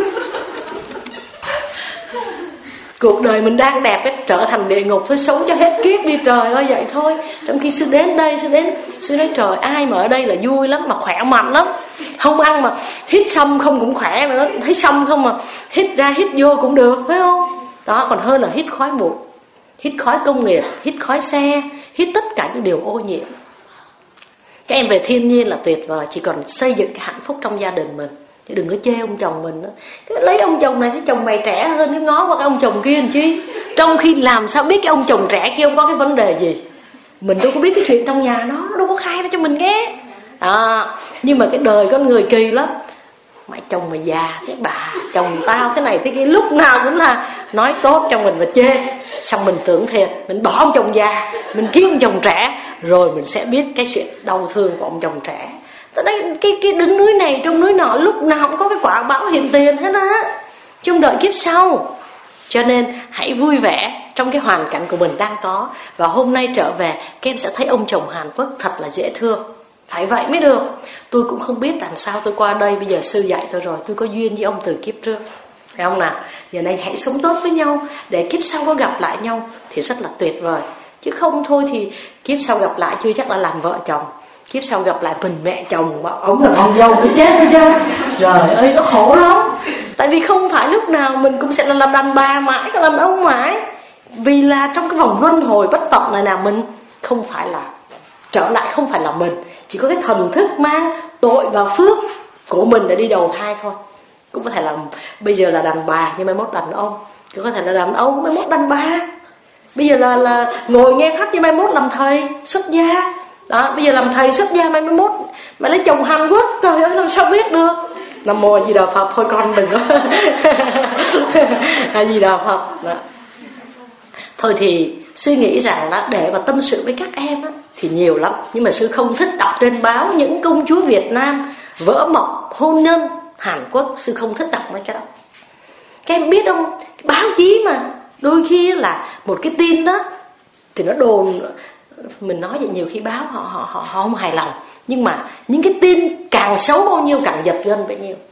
Cuộc đời mình đang đẹp ấy, trở thành địa ngục, thôi sống cho hết kiếp đi trời ơi, vậy thôi. Trong khi sư đến đây, sư đến, sư nói trời, ai mà ở đây là vui lắm, mà khỏe mạnh lắm. Không ăn mà hít xăm không cũng khỏe nữa, thấy xăm không mà hít ra hít vô cũng được, phải không? Đó, còn hơn là hít khói bụi, hít khói công nghiệp, hít khói xe, hít tất cả những điều ô nhiễm. Các em về thiên nhiên là tuyệt vời, chỉ còn xây dựng cái hạnh phúc trong gia đình mình, chứ đừng có chê ông chồng mình nữa. Cái lấy ông chồng này, cái chồng mày trẻ hơn, cái ngó qua cái ông chồng kia làm chi. Trong khi làm sao biết cái ông chồng trẻ kia không có cái vấn đề gì. Mình đâu có biết cái chuyện trong nhà nó, nó đâu có khai ra cho mình nghe. À, nhưng mà cái đời con người kỳ lắm. Mày chồng mày già thế bà, chồng tao thế này thế kia, lúc nào cũng là nói tốt trong mình và chê. Xong mình tưởng thiệt, mình bỏ ông chồng già, mình kiếm ông chồng trẻ, rồi mình sẽ biết cái chuyện đau thương của ông chồng trẻ. Tại đây cái, cái đứng núi này trong núi nọ, lúc nào cũng có cái quả báo hiện tiền hết á, chứ không đợi kiếp sau. Cho nên hãy vui vẻ trong cái hoàn cảnh của mình đang có. Và hôm nay trở về, các em sẽ thấy ông chồng Hàn Quốc thật là dễ thương. Phải vậy mới được. Tôi cũng không biết làm sao tôi qua đây, bây giờ sư dạy tôi rồi, tôi có duyên với ông từ kiếp trước, phải không nào? Giờ này hãy sống tốt với nhau, để kiếp sau có gặp lại nhau thì rất là tuyệt vời. Chứ không thôi thì kiếp sau gặp lại chưa chắc là làm vợ chồng. Kiếp sau gặp lại mình mẹ chồng mà ông là con dâu cứ chết thôi chứ. Trời ơi nó khổ lắm. Tại vì không phải lúc nào mình cũng sẽ là làm đàn bà mãi, làm đàn ông mãi. Vì là trong cái vòng luân hồi bất tận này nào, mình không phải là trở lại, không phải là mình. Chỉ có cái thần thức mang tội và phước của mình để đi đầu thai thôi. Cũng có thể là bây giờ là đàn bà nhưng mai mốt đàn ông, cũng có thể là đàn ông mai mốt đàn bà. Bây giờ là là ngồi nghe pháp nhưng mai mốt làm thầy xuất gia. Đó, bây giờ làm thầy xuất gia mai mốt mà lấy chồng Hàn Quốc, trời ơi làm sao biết được. Nam mô A Di Đà Phật, thôi con đừng có A Di Đà Phật đó. Thôi thì sư nghĩ rằng là để mà tâm sự với các em á, thì nhiều lắm. Nhưng mà sư không thích đọc trên báo những công chúa Việt Nam vỡ mộng hôn nhân Hàn Quốc. Sư không thích đọc mấy cái đó. Các em biết không, báo chí mà đôi khi là một cái tin đó thì nó đồn, mình nói vậy nhiều khi báo họ họ họ, họ không hài lòng. Nhưng mà những cái tin càng xấu bao nhiêu càng giật gân bấy nhiêu.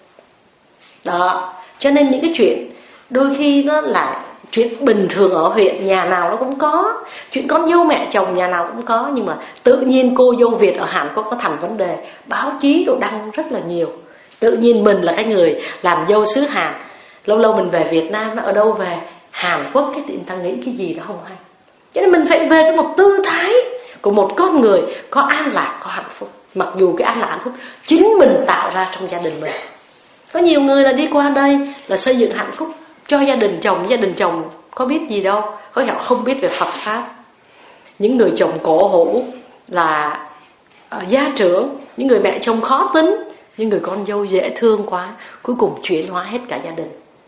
Đó, cho nên những cái chuyện đôi khi nó là chuyện bình thường ở huyện, nhà nào nó cũng có. Chuyện con dâu mẹ chồng nhà nào cũng có. Nhưng mà tự nhiên cô dâu Việt ở Hàn Quốc nó thành vấn đề, báo chí đồ đăng rất là nhiều. Tự nhiên mình là cái người làm dâu xứ Hàn, lâu lâu mình về Việt Nam, ở đâu về Hàn Quốc cái người ta nghĩ cái gì đó không hay. Cho nên mình phải về với một tư thái của một con người có an lạc, có hạnh phúc. Mặc dù cái an lạc hạnh phúc chính mình tạo ra trong gia đình mình. Có nhiều người là đi qua đây là xây dựng hạnh phúc cho gia đình chồng. Gia đình chồng có biết gì đâu, có họ không biết về Phật Pháp. Những người chồng cổ hủ là uh, gia trưởng, những người mẹ chồng khó tính, những người con dâu dễ thương quá, cuối cùng chuyển hóa hết cả gia đình.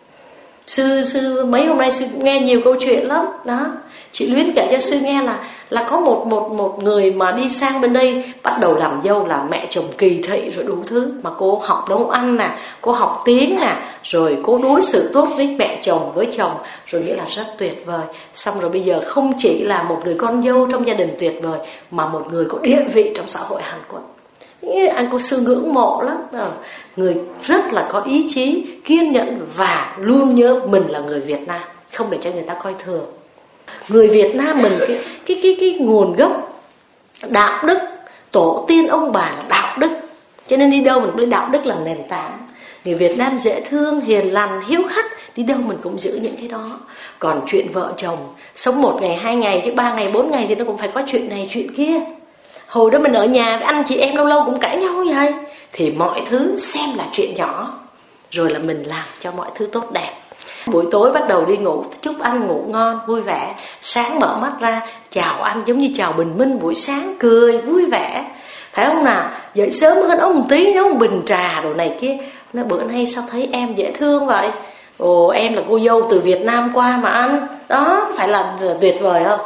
Sư sư mấy hôm nay sư cũng nghe nhiều câu chuyện lắm đó. Chị Luyến kể cho sư nghe là là có một một một người mà đi sang bên đây bắt đầu làm dâu, là mẹ chồng kỳ thị rồi đủ thứ, mà cô học nấu ăn nè, cô học tiếng nè, rồi cô đối xử tốt với mẹ chồng, với chồng, rồi nghĩa là rất tuyệt vời. Xong rồi bây giờ không chỉ là một người con dâu trong gia đình tuyệt vời, mà một người có địa vị trong xã hội Hàn Quốc. Anh cô sư ngưỡng mộ lắm. Người rất là có ý chí, kiên nhẫn và luôn nhớ mình là người Việt Nam, không để cho người ta coi thường. Người Việt Nam mình cái cái cái cái nguồn gốc đạo đức, tổ tiên ông bà là đạo đức, cho nên đi đâu mình cũng lấy đạo đức làm nền tảng. Người Việt Nam dễ thương, hiền lành, hiếu khách, đi đâu mình cũng giữ những cái đó. Còn chuyện vợ chồng sống một ngày hai ngày chứ ba ngày bốn ngày thì nó cũng phải có chuyện này chuyện kia. Hồi đó mình ở nhà với anh chị em lâu lâu cũng cãi nhau vậy, thì mọi thứ xem là chuyện nhỏ, rồi là mình làm cho mọi thứ tốt đẹp. Buổi tối bắt đầu đi ngủ, chúc anh ngủ ngon, vui vẻ. Sáng mở mắt ra, chào anh giống như chào bình minh buổi sáng, cười, vui vẻ. Phải không nào? Dậy sớm hơn ông một tí, nấu một bình trà đồ này kia. Nói bữa nay sao thấy em dễ thương vậy? Ồ, em là cô dâu từ Việt Nam qua mà anh. Đó, phải là tuyệt vời không?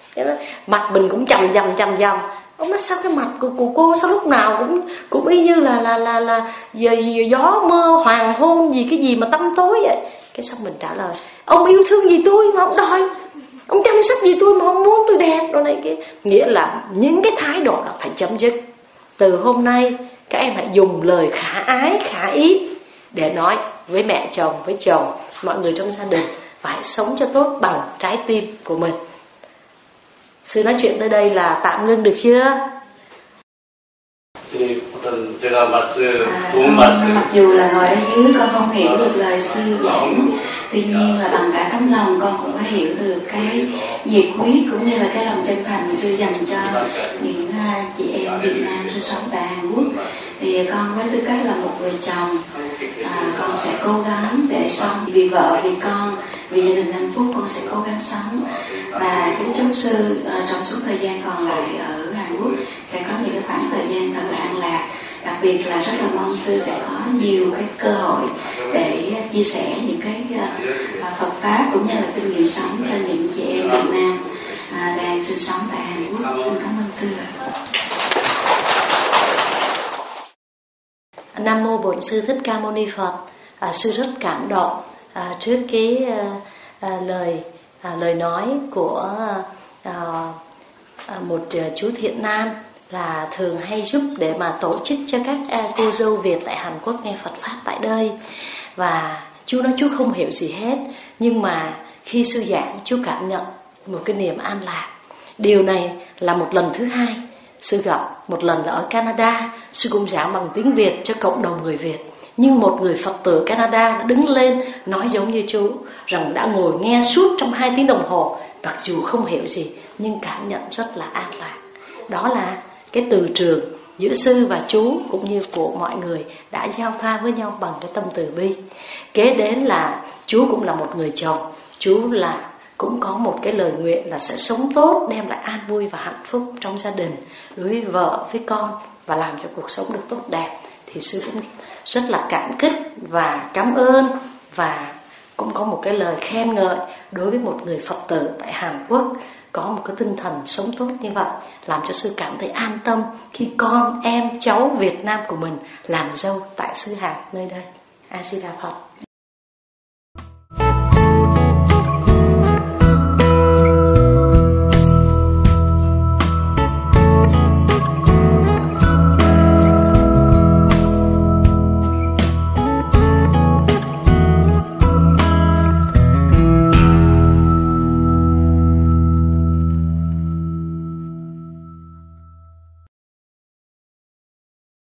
Mặt mình cũng chầm chầm chầm chầm. Ông nói sao cái mặt của, của cô sao lúc nào cũng cũng y như là là là là gió mưa hoàng hôn gì cái gì mà tăm tối vậy. Cái xong mình trả lời, ông yêu thương gì tôi mà ông đòi, ông chăm sóc gì tôi mà ông muốn tôi đẹp rồi này kia. Nghĩa là những cái thái độ đó phải chấm dứt. Từ hôm nay các em hãy dùng lời khả ái, khả ý để nói với mẹ chồng, với chồng, mọi người trong gia đình, phải sống cho tốt bằng trái tim của mình. Sư nói chuyện tới đây là tạm ngưng được chưa? À, mặc dù là ngồi ở dưới con không hiểu được lời sư giảng, Tuy nhiên là bằng cả tấm lòng con cũng đã hiểu được cái nhiệt huyết cũng như là cái lòng chân thành sư dành cho những uh, chị em Việt Nam sinh sống tại Hàn Quốc. Thì con với tư cách là một người chồng, à, con sẽ cố gắng để sống vì vợ, vì con, vì gia đình hạnh phúc. Con sẽ cố gắng sống và kính chúc sư uh, trong suốt thời gian còn lại ở Hàn Quốc sẽ có những cái khoảng thời gian thật là an lạc. Đặc biệt là rất là mong sư sẽ có nhiều cái cơ hội để chia sẻ những cái uh, Phật pháp cũng như là kinh nghiệm sống cho những chị em Việt Nam uh, đang sinh sống tại Hàn Quốc. Xin cảm ơn sư ạ. Nam mô Bổn Sư Thích Ca Mâu Ni Phật. À, sư rất cảm động à, trước cái à, à, lời à, lời nói của à, à, một à, chú thiện nam là thường hay giúp để mà tổ chức cho các à, cô dâu Việt tại Hàn Quốc nghe Phật pháp tại đây. Và chú nói chú không hiểu gì hết, nhưng mà khi sư giảng chú cảm nhận một cái niềm an lạc. Điều này là một lần thứ hai sư gặp. Một lần là ở Canada, sư cũng giảng bằng tiếng Việt cho cộng đồng người Việt. Nhưng một người Phật tử Canada đã đứng lên nói giống như chú, rằng đã ngồi nghe suốt trong hai tiếng đồng hồ, mặc dù không hiểu gì nhưng cảm nhận rất là an lạc. Đó là cái từ trường giữa sư và chú cũng như của mọi người đã giao thoa với nhau bằng cái tâm từ bi. Kế đến là chú cũng là một người chồng, chú là cũng có một cái lời nguyện là sẽ sống tốt, đem lại an vui và hạnh phúc trong gia đình, đối với vợ, với con, và làm cho cuộc sống được tốt đẹp. Thì sư cũng rất là cảm kích và cảm ơn, và cũng có một cái lời khen ngợi đối với một người Phật tử tại Hàn Quốc có một cái tinh thần sống tốt như vậy, làm cho sư cảm thấy an tâm khi con em cháu Việt Nam của mình làm dâu tại xứ Hàn nơi đây. A Di Đà Phật.